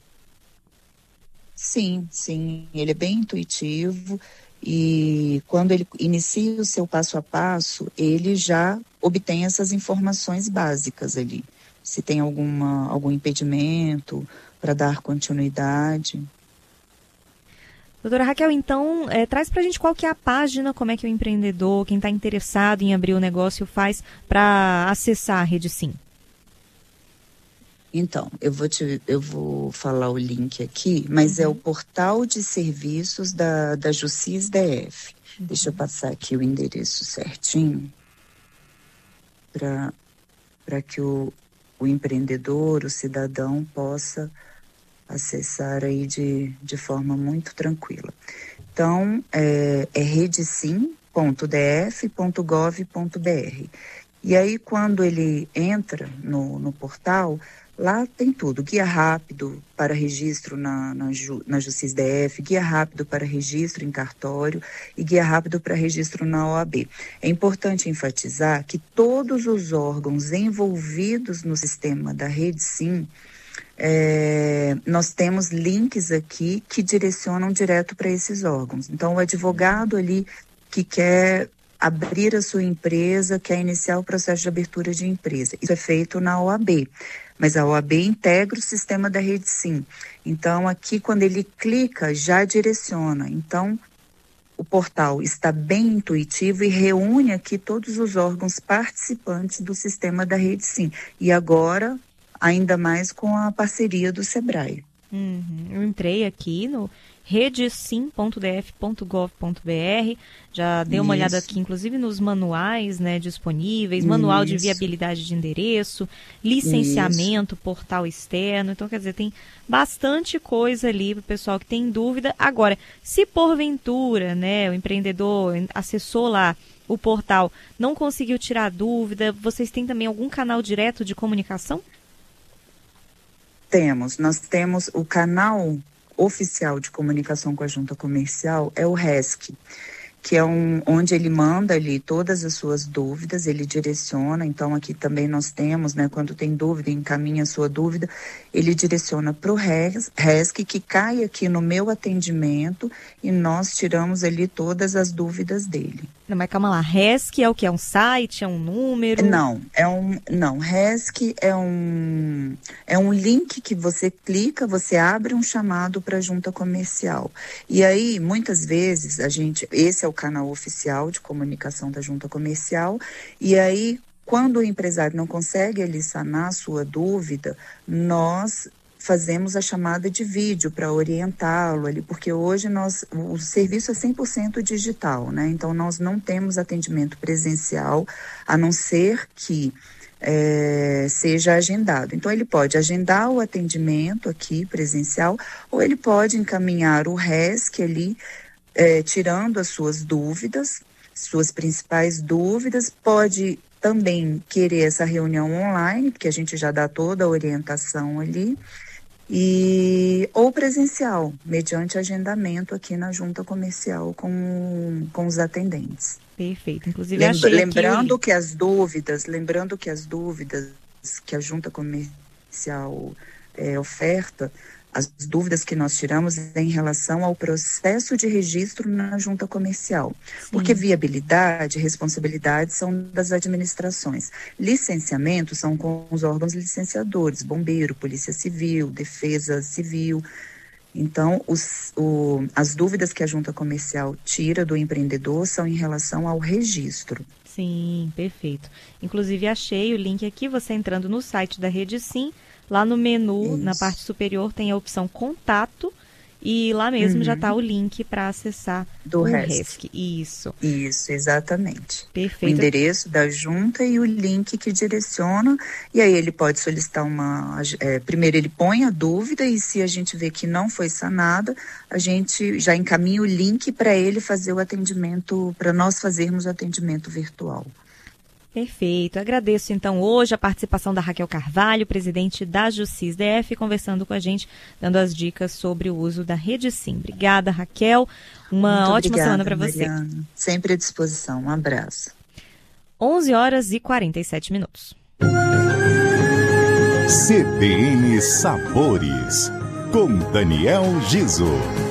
Sim, sim. Ele é bem intuitivo e quando ele inicia o seu passo a passo, ele já obtém essas informações básicas ali. Se tem alguma, algum impedimento para dar continuidade. Doutora Raquel, então, é, traz pra gente qual que é a página, como é que o empreendedor, quem está interessado em abrir o negócio, faz para acessar a RedeSim. Então, eu vou, te, eu vou falar o link aqui, mas uhum. é o portal de serviços da, da Jussis D F. Uhum. Deixa eu passar aqui o endereço certinho para que o, o empreendedor, o cidadão, possa acessar aí de, de forma muito tranquila. Então, é, é redesim ponto d f ponto gov ponto b r. E aí, quando ele entra no, no portal, lá tem tudo. Guia rápido para registro na, na, na Jussis D F, guia rápido para registro em cartório e guia rápido para registro na O A B. É importante enfatizar que todos os órgãos envolvidos no sistema da RedeSim, É, nós temos links aqui que direcionam direto para esses órgãos. Então, o advogado ali que quer abrir a sua empresa, quer iniciar o processo de abertura de empresa. Isso é feito na O A B, mas a O A B integra o sistema da RedeSim. Então, aqui, quando ele clica, já direciona. Então, o portal está bem intuitivo e reúne aqui todos os órgãos participantes do sistema da RedeSim. E agora, ainda mais com a parceria do Sebrae. Uhum. Eu entrei aqui no redesim ponto d f ponto gov ponto b r, já dei uma Isso. olhada aqui, inclusive nos manuais, né, disponíveis, manual Isso. de viabilidade de endereço, licenciamento, Isso. portal externo. Então, quer dizer, tem bastante coisa ali para o pessoal que tem dúvida. Agora, se porventura, né, o empreendedor acessou lá o portal, não conseguiu tirar dúvida, vocês têm também algum canal direto de comunicação? Temos, nós temos o canal oficial de comunicação com a Junta Comercial, é o R E S C. que é um, onde ele manda ali todas as suas dúvidas, ele direciona. Então aqui também nós temos, né, quando tem dúvida, encaminha a sua dúvida, ele direciona para o R E S C, que cai aqui no meu atendimento e nós tiramos ali todas as dúvidas dele. Não, mas calma lá, R E S C é o que? É um site, é um número? Não, é um, não, R E S C é um, é um link que você clica, você abre um chamado para a junta comercial. E aí, muitas vezes, a gente, esse é o canal oficial de comunicação da junta comercial, e aí, quando o empresário não consegue ele sanar a sua dúvida, nós fazemos a chamada de vídeo para orientá-lo ali, porque hoje nós, o serviço é cem por cento digital, né? Então nós não temos atendimento presencial, a não ser que é, seja agendado. Então ele pode agendar o atendimento aqui presencial, ou ele pode encaminhar o R E S C ali, é, tirando as suas dúvidas, suas principais dúvidas, pode também querer essa reunião online, porque a gente já dá toda a orientação ali, e ou presencial, mediante agendamento aqui na junta comercial com, com os atendentes. Perfeito. Inclusive, Lem- achei lembrando aqui... que as dúvidas, lembrando que as dúvidas que a junta comercial é, oferta, as dúvidas que nós tiramos é em relação ao processo de registro na junta comercial. Sim. Porque viabilidade e responsabilidade são das administrações. Licenciamento são com os órgãos licenciadores, bombeiro, polícia civil, defesa civil. Então, os, o, as dúvidas que a junta comercial tira do empreendedor são em relação ao registro. Sim, perfeito. Inclusive, achei o link aqui, você entrando no site da Rede Sim. Lá no menu, isso, na parte superior, tem a opção Contato e lá mesmo uhum. já está o link para acessar do o R R E E S C. Isso. Isso, exatamente. Perfeito. O endereço da junta e o link que direciona, e aí ele pode solicitar uma... É, primeiro ele põe a dúvida e se a gente vê que não foi sanada, a gente já encaminha o link para ele fazer o atendimento, para nós fazermos o atendimento virtual. Perfeito. Agradeço, então, hoje a participação da Raquel Carvalho, presidente da Jussis D F, conversando com a gente, dando as dicas sobre o uso da Rede Sim. Obrigada, Raquel. Uma Muito ótima obrigada, semana para você. Mariana. Sempre à disposição. Um abraço. onze horas e quarenta e sete minutos. C B N Sabores, com Daniel Giso.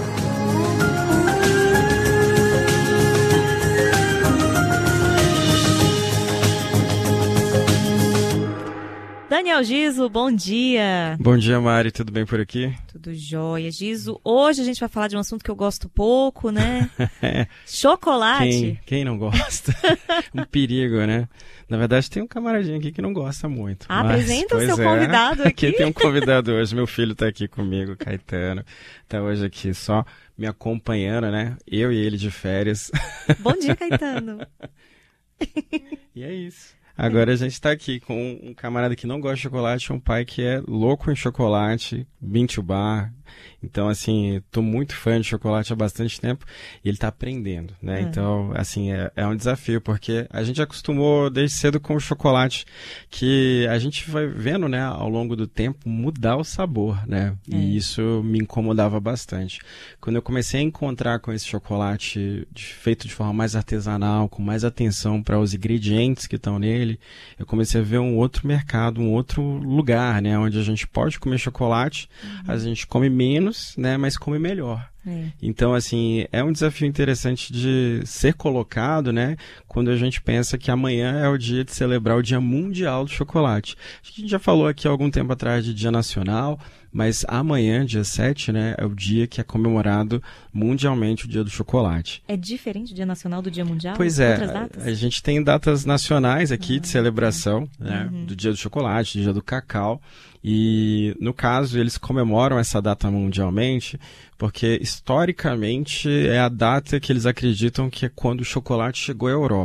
Daniel Giso, bom dia. Bom dia, Mari. Tudo bem por aqui? Tudo jóia. Giso, hoje a gente vai falar de um assunto que eu gosto pouco, né? Chocolate. Quem, quem não gosta? Um perigo, né? Na verdade, tem um camaradinho aqui que não gosta muito. Ah, mas, apresenta o seu é, convidado aqui. Aqui tem um convidado hoje. Meu filho está aqui comigo, Caetano. Está hoje aqui só me acompanhando, né? Eu e ele de férias. Bom dia, Caetano. E é isso. Agora a gente está aqui com um camarada que não gosta de chocolate, um pai que é louco em chocolate, bean to bar. Então, assim, tô muito fã de chocolate há bastante tempo e ele tá aprendendo, né? É. Então, assim, é, é um desafio, porque a gente acostumou desde cedo com o chocolate, que a gente vai vendo, né, ao longo do tempo, mudar o sabor, né? É. E isso me incomodava bastante. Quando eu comecei a encontrar com esse chocolate de, feito de forma mais artesanal, com mais atenção para os ingredientes que estão nele, eu comecei a ver um outro mercado, um outro lugar, né? Onde a gente pode comer chocolate, uhum. a gente come menos, né, mas come melhor. É. Então, assim, é um desafio interessante de ser colocado, né, quando a gente pensa que amanhã é o dia de celebrar o Dia Mundial do Chocolate. A gente já falou aqui há algum tempo atrás de Dia Nacional, mas amanhã, dia sete, né, é o dia que é comemorado mundialmente o Dia do Chocolate. É diferente do Dia Nacional do Dia Mundial? Pois é, a, a gente tem datas nacionais aqui ah, de celebração, é. né, uhum. do Dia do Chocolate, do Dia do Cacau, e no caso eles comemoram essa data mundialmente porque historicamente é a data que eles acreditam que é quando o chocolate chegou à Europa.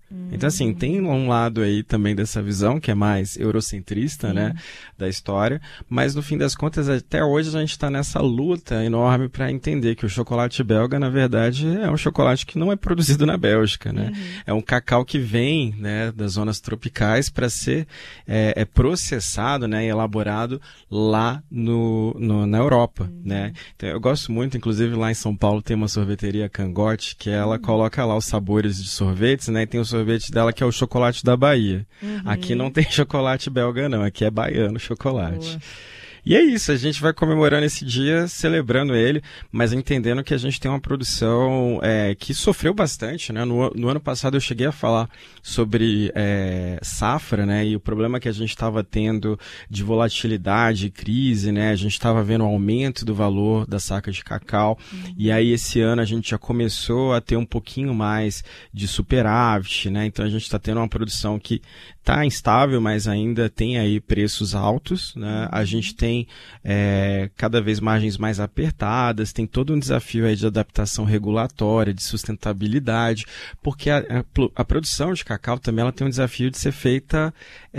Hum. Então, assim, tem um lado aí também dessa visão, que é mais eurocentrista, Sim. né, da história, mas no fim das contas, até hoje a gente está nessa luta enorme para entender que o chocolate belga, na verdade, é um chocolate que não é produzido na Bélgica, né? Uhum. É um cacau que vem, né, das zonas tropicais para ser é, é processado, né, e elaborado lá no, no, na Europa, uhum. né? Então, eu gosto muito, inclusive lá em São Paulo tem uma sorveteria Cangote, que ela uhum. coloca lá os sabores de sorvetes, né, e tem o sorvete dela que é o chocolate da Bahia. Uhum. Aqui não tem chocolate belga não, aqui é baiano chocolate. Boa. E é isso, a gente vai comemorando esse dia, celebrando ele, mas entendendo que a gente tem uma produção é, que sofreu bastante, né? No, no ano passado eu cheguei a falar sobre é, safra, né? E o problema que a gente estava tendo de volatilidade, crise, né? A gente estava vendo o aumento do valor da saca de cacau, uhum. e aí esse ano a gente já começou a ter um pouquinho mais de superávit, né? Então a gente está tendo uma produção que está instável, mas ainda tem aí preços altos, né? A gente tem é, cada vez margens mais apertadas, tem todo um desafio aí de adaptação regulatória, de sustentabilidade, porque a, a, a produção de cacau também ela tem um desafio de ser feita...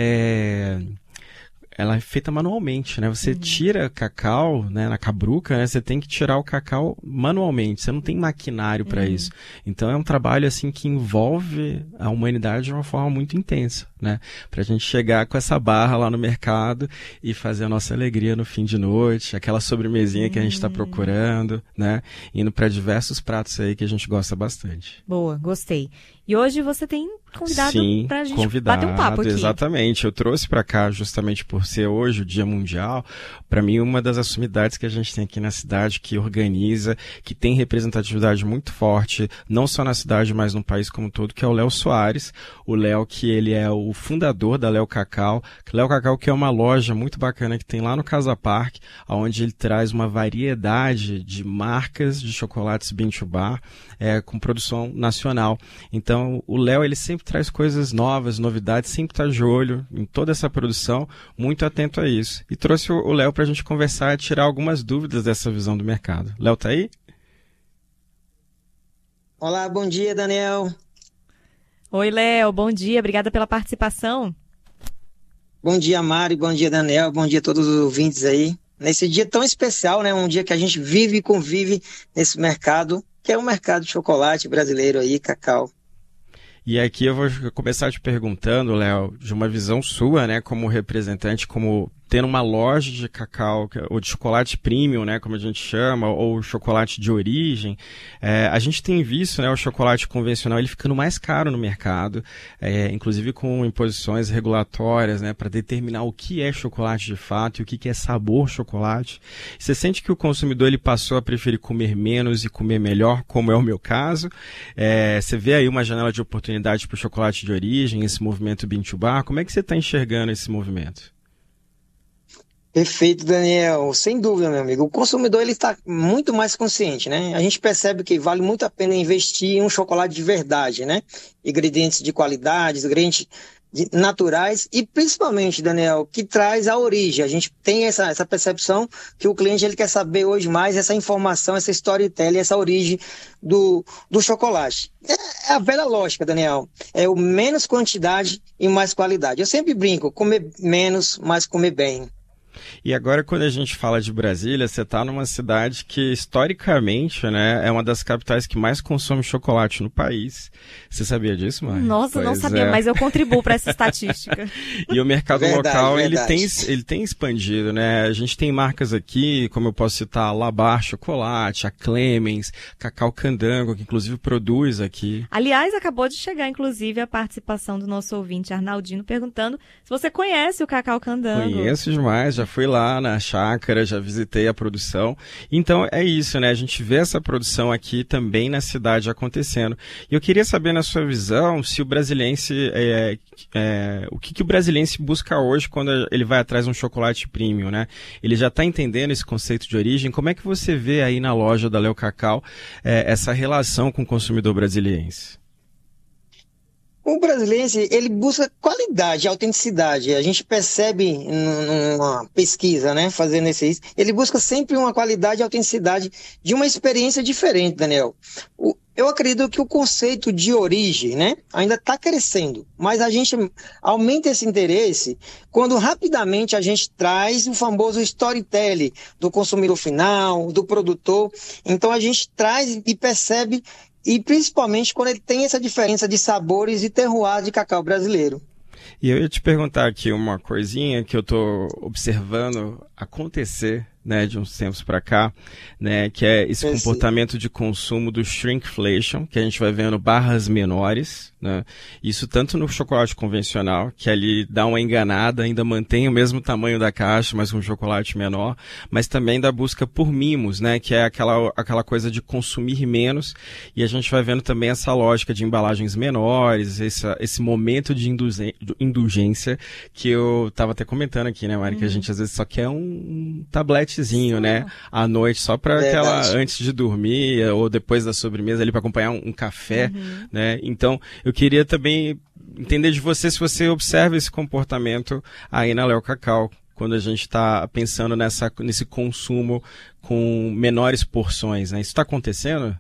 É, ela é feita manualmente, né? Você uhum. tira cacau, né, na cabruca, né? Você tem que tirar o cacau manualmente. Você não tem maquinário para uhum. isso. Então é um trabalho assim que envolve a humanidade de uma forma muito intensa, né? Pra gente chegar com essa barra lá no mercado e fazer a nossa alegria no fim de noite, aquela sobremesinha uhum. que a gente está procurando, né? Indo para diversos pratos aí que a gente gosta bastante. Boa, gostei. E hoje você tem convidado Sim, pra gente convidado, bater um papo aqui. Exatamente. Eu trouxe para cá justamente por ser hoje o Dia Mundial. Para mim, uma das assumidades que a gente tem aqui na cidade, que organiza, que tem representatividade muito forte, não só na cidade, mas no país como um todo, que é o Léo Soares. O Léo, que ele é o fundador da Léo Cacau. Léo Cacau, que é uma loja muito bacana que tem lá no Casa Park, onde ele traz uma variedade de marcas de chocolates Bean to Bar, é, com produção nacional. Então, o Léo, ele sempre traz coisas novas, novidades, sempre está de olho em toda essa produção, muito atento a isso. E trouxe o Léo para a gente conversar e tirar algumas dúvidas dessa visão do mercado. Léo, tá aí? Olá, bom dia, Daniel. Oi, Léo, bom dia, obrigada pela participação. Bom dia, Mari, bom dia, Daniel, bom dia a todos os ouvintes aí. Nesse dia tão especial, né, um dia que a gente vive e convive nesse mercado, que é o mercado de chocolate brasileiro aí, cacau. E aqui eu vou começar te perguntando, Léo, de uma visão sua, né, como representante, como tendo uma loja de cacau, ou de chocolate premium, né, como a gente chama, ou chocolate de origem, é, a gente tem visto, né, o chocolate convencional ele ficando mais caro no mercado, é, inclusive com imposições regulatórias, né, para determinar o que é chocolate de fato e o que é sabor chocolate. Você sente que o consumidor ele passou a preferir comer menos e comer melhor, como é o meu caso? É, você vê aí uma janela de oportunidade para o chocolate de origem, esse movimento Bean to Bar? Como é que você está enxergando esse movimento? Perfeito, Daniel. Sem dúvida, meu amigo. O consumidor ele está muito mais consciente, né? A gente percebe que vale muito a pena investir em um chocolate de verdade, né? Ingredientes de qualidade, ingredientes naturais e principalmente, Daniel, que traz a origem. A gente tem essa, essa percepção que o cliente ele quer saber hoje mais essa informação, essa storytelling, essa origem do, do chocolate. É a velha lógica, Daniel. É o menos quantidade e mais qualidade. Eu sempre brinco, comer menos, mas comer bem. E agora, quando a gente fala de Brasília, você está numa cidade que, historicamente, né, é uma das capitais que mais consome chocolate no país. Você sabia disso, Mari? Nossa, pois não sabia, é. Mas eu contribuo para essa estatística. E o mercado verdade, local, verdade. Ele, tem, ele tem expandido, né? A gente tem marcas aqui, como eu posso citar, Labar Chocolate, a Clemens, Cacau Candango, que inclusive produz aqui. Aliás, acabou de chegar, inclusive, a participação do nosso ouvinte Arnaldino, perguntando se você conhece o Cacau Candango. Conheço demais, já fui lá na chácara, já visitei a produção. Então é isso, né? A gente vê essa produção aqui também na cidade acontecendo. E eu queria saber, na sua visão, se o brasiliense, é, é, o que, que o brasiliense busca hoje quando ele vai atrás de um chocolate premium, né? Ele já está entendendo esse conceito de origem. Como é que você vê aí na loja da Léo Cacau é, essa relação com o consumidor brasiliense? O brasileiro, ele busca qualidade, autenticidade. A gente percebe numa pesquisa, né, fazendo isso, ele busca sempre uma qualidade e autenticidade de uma experiência diferente, Daniel. O, eu acredito que o conceito de origem, né, ainda está crescendo, mas a gente aumenta esse interesse quando rapidamente a gente traz o famoso storytelling do consumidor final, do produtor. Então a gente traz e percebe, e principalmente quando ele tem essa diferença de sabores e terroir de cacau brasileiro. E eu ia te perguntar aqui uma coisinha que eu estou observando acontecer, né, de uns tempos para cá, né, que é esse Esse... comportamento de consumo do shrinkflation, que a gente vai vendo barras menores, né, isso tanto no chocolate convencional, que ali dá uma enganada, ainda mantém o mesmo tamanho da caixa, mas um chocolate menor, mas também da busca por mimos, né, que é aquela, aquela coisa de consumir menos, e a gente vai vendo também essa lógica de embalagens menores, esse, esse momento de indulgência, que eu estava até comentando aqui, né, Mari, uhum. que a gente às vezes só quer um tabletezinho, né, à noite, só para aquela, antes de dormir, ou depois da sobremesa ali para acompanhar um, um café, uhum. né, então eu queria também entender de você se você observa esse comportamento aí na Léo Cacau, quando a gente está pensando nessa, nesse consumo com menores porções, né, isso está acontecendo?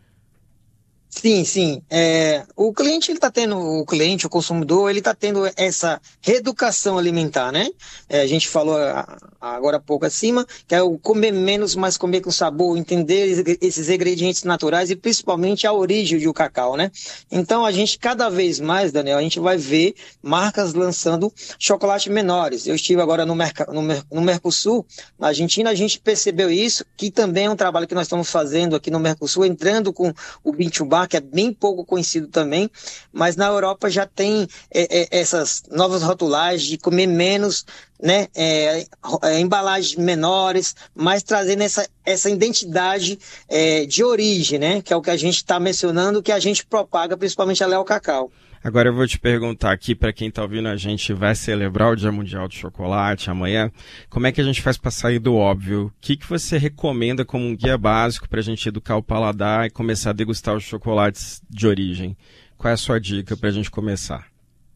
Sim, sim. É, o cliente ele está tendo, o cliente, o consumidor, ele está tendo essa reeducação alimentar, né? É, a gente falou a, a, agora há pouco acima, que é o comer menos, mas comer com sabor, entender esses ingredientes naturais e principalmente a origem do cacau, né? Então a gente cada vez mais, Daniel, a gente vai ver marcas lançando chocolates menores. Eu estive agora no, Merc no, Mer no Mercosul, na Argentina, a gente percebeu isso, que também é um trabalho que nós estamos fazendo aqui no Mercosul, entrando com o Bean to Bar, que é bem pouco conhecido também, mas na Europa já tem é, é, essas novas rotulagens de comer menos, né, é, é, embalagens menores, mas trazendo essa, essa identidade é, de origem, né, que é o que a gente está mencionando, que a gente propaga principalmente a Léo Cacau. Agora eu vou te perguntar aqui, para quem está ouvindo a gente, vai celebrar o Dia Mundial do Chocolate amanhã, como é que a gente faz para sair do óbvio? O que, que você recomenda como um guia básico para a gente educar o paladar e começar a degustar os chocolates de origem? Qual é a sua dica para a gente começar?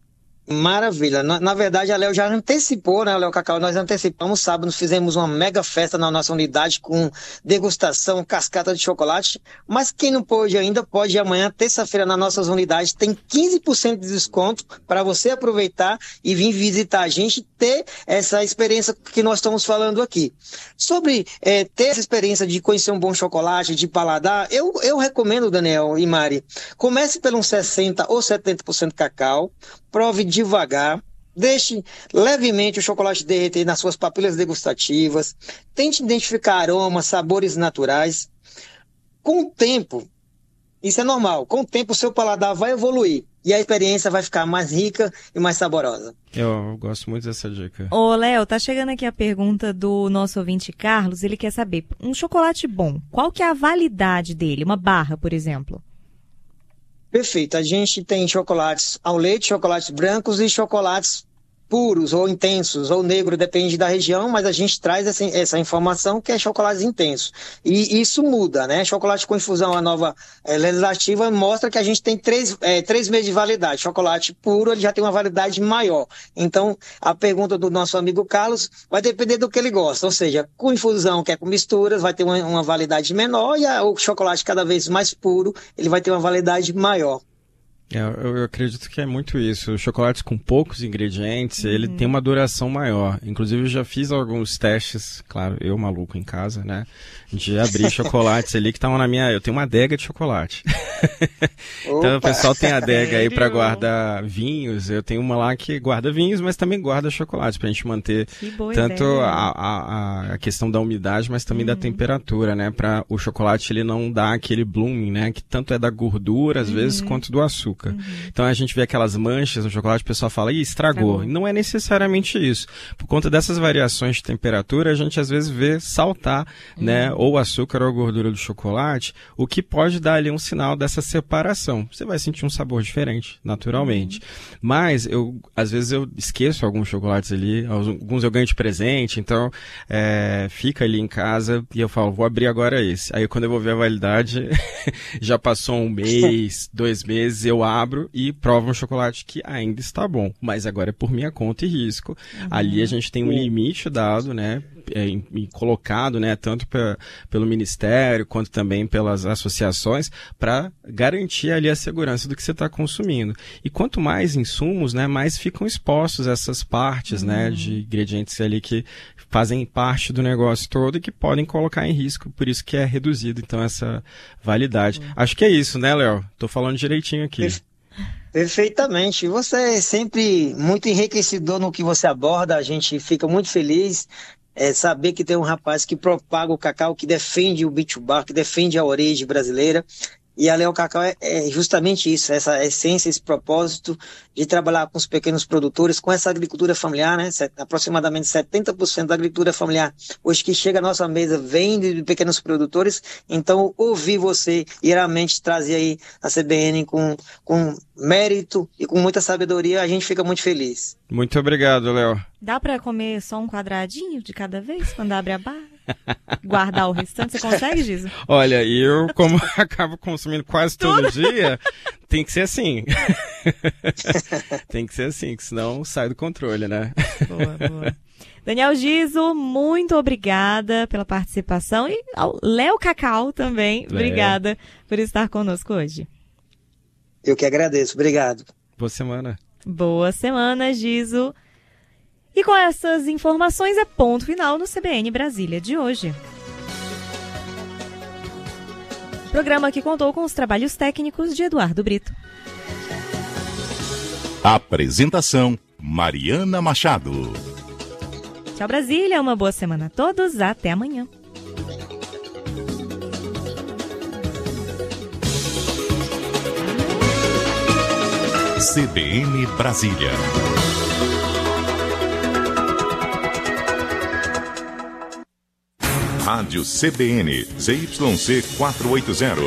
Maravilha. Na, na verdade, a Léo já antecipou, né, a Léo Cacau, nós antecipamos sábado, nós fizemos uma mega festa na nossa unidade com degustação, cascata de chocolate, mas quem não pôde ainda, pode ir amanhã, terça-feira, nas nossas unidades, tem quinze por cento de desconto para você aproveitar e vir visitar a gente e ter essa experiência que nós estamos falando aqui. Sobre é, ter essa experiência de conhecer um bom chocolate, de paladar, eu, eu recomendo, Daniel e Mari, comece pelo um sessenta por cento ou setenta por cento cacau, prove devagar, deixe levemente o chocolate derreter nas suas papilas degustativas, tente identificar aromas, sabores naturais. Com o tempo, isso é normal, com o tempo o seu paladar vai evoluir e a experiência vai ficar mais rica e mais saborosa. Eu gosto muito dessa dica. Ô, Léo, tá chegando aqui a pergunta do nosso ouvinte Carlos, ele quer saber, um chocolate bom, qual que é a validade dele? Uma barra, por exemplo? Perfeito. A gente tem chocolates ao leite, chocolates brancos e chocolates puros ou intensos, ou negro, depende da região, mas a gente traz essa, essa informação que é chocolates intensos. E isso muda, né? Chocolate com infusão, a nova é, legislativa, mostra que a gente tem três, é, três meses de validade. Chocolate puro, ele já tem uma validade maior. Então, a pergunta do nosso amigo Carlos vai depender do que ele gosta. Ou seja, com infusão, que é com misturas, vai ter uma, uma validade menor, e a, o chocolate cada vez mais puro, ele vai ter uma validade maior. Eu, eu acredito que é muito isso. Os chocolates com poucos ingredientes, uhum. ele tem uma duração maior. Inclusive, eu já fiz alguns testes, claro, eu maluco em casa, né? De abrir chocolates ali que estavam na minha... Eu tenho uma adega de chocolate. Então, o pessoal tem adega aí para guardar vinhos. Eu tenho uma lá que guarda vinhos, mas também guarda chocolates, pra gente manter tanto a, a, a questão da umidade, mas também uhum. da temperatura, né? Para o chocolate ele não dar aquele blooming, né? Que tanto é da gordura, às uhum. vezes, quanto do açúcar. Uhum. Então a gente vê aquelas manchas no chocolate, o pessoal fala, ih, estragou. Não é necessariamente isso. Por conta dessas variações de temperatura, a gente às vezes vê saltar, uhum. né, ou o açúcar ou a gordura do chocolate, o que pode dar ali um sinal dessa separação. Você vai sentir um sabor diferente, naturalmente. Uhum. Mas, eu, às vezes eu esqueço alguns chocolates ali, alguns eu ganho de presente, então é, fica ali em casa e eu falo, vou abrir agora esse. Aí quando eu vou ver a validade, já passou um mês, dois meses, eu abro e provo um chocolate que ainda está bom, mas agora é por minha conta e risco. Uhum. Ali a gente tem um limite dado, né, é, e colocado, né, tanto pra, pelo Ministério quanto também pelas associações, para garantir ali a segurança do que você está consumindo. E quanto mais insumos, né, mais ficam expostos essas partes, uhum. né, de ingredientes ali que fazem parte do negócio todo e que podem colocar em risco, por isso que é reduzido, então, essa validade. Uhum. Acho que é isso, né, Léo? Tô falando direitinho aqui. Perfeitamente. Você é sempre muito enriquecedor no que você aborda, a gente fica muito feliz. É, saber que tem um rapaz que propaga o cacau, que defende o bean to bar, que defende a origem brasileira. E a Leo Cacau é, é justamente isso, essa essência, esse propósito de trabalhar com os pequenos produtores, com essa agricultura familiar, né? Aproximadamente setenta por cento da agricultura familiar hoje que chega à nossa mesa vem de pequenos produtores. Então, ouvir você iramente trazer aí a C B N com, com mérito e com muita sabedoria, a gente fica muito feliz. Muito obrigado, Léo. Dá para comer só um quadradinho de cada vez quando abre a barra? Guardar o restante, você consegue, Giso? Olha, eu como acabo consumindo quase todo Tudo. dia, tem que ser assim. Tem que ser assim, que senão sai do controle, né? Boa, boa. Daniel Giso, muito obrigada pela participação e ao Léo Cacau também, Léo. Obrigada por estar conosco hoje. Eu que agradeço, obrigado. Boa semana. Boa semana, Giso. E com essas informações é ponto final no C B N Brasília de hoje. Programa que contou com os trabalhos técnicos de Eduardo Brito. Apresentação: Mariana Machado. Tchau, Brasília. Uma boa semana a todos. Até amanhã. C B N Brasília. Rádio C B N, Z Y C quatrocentos e oitenta,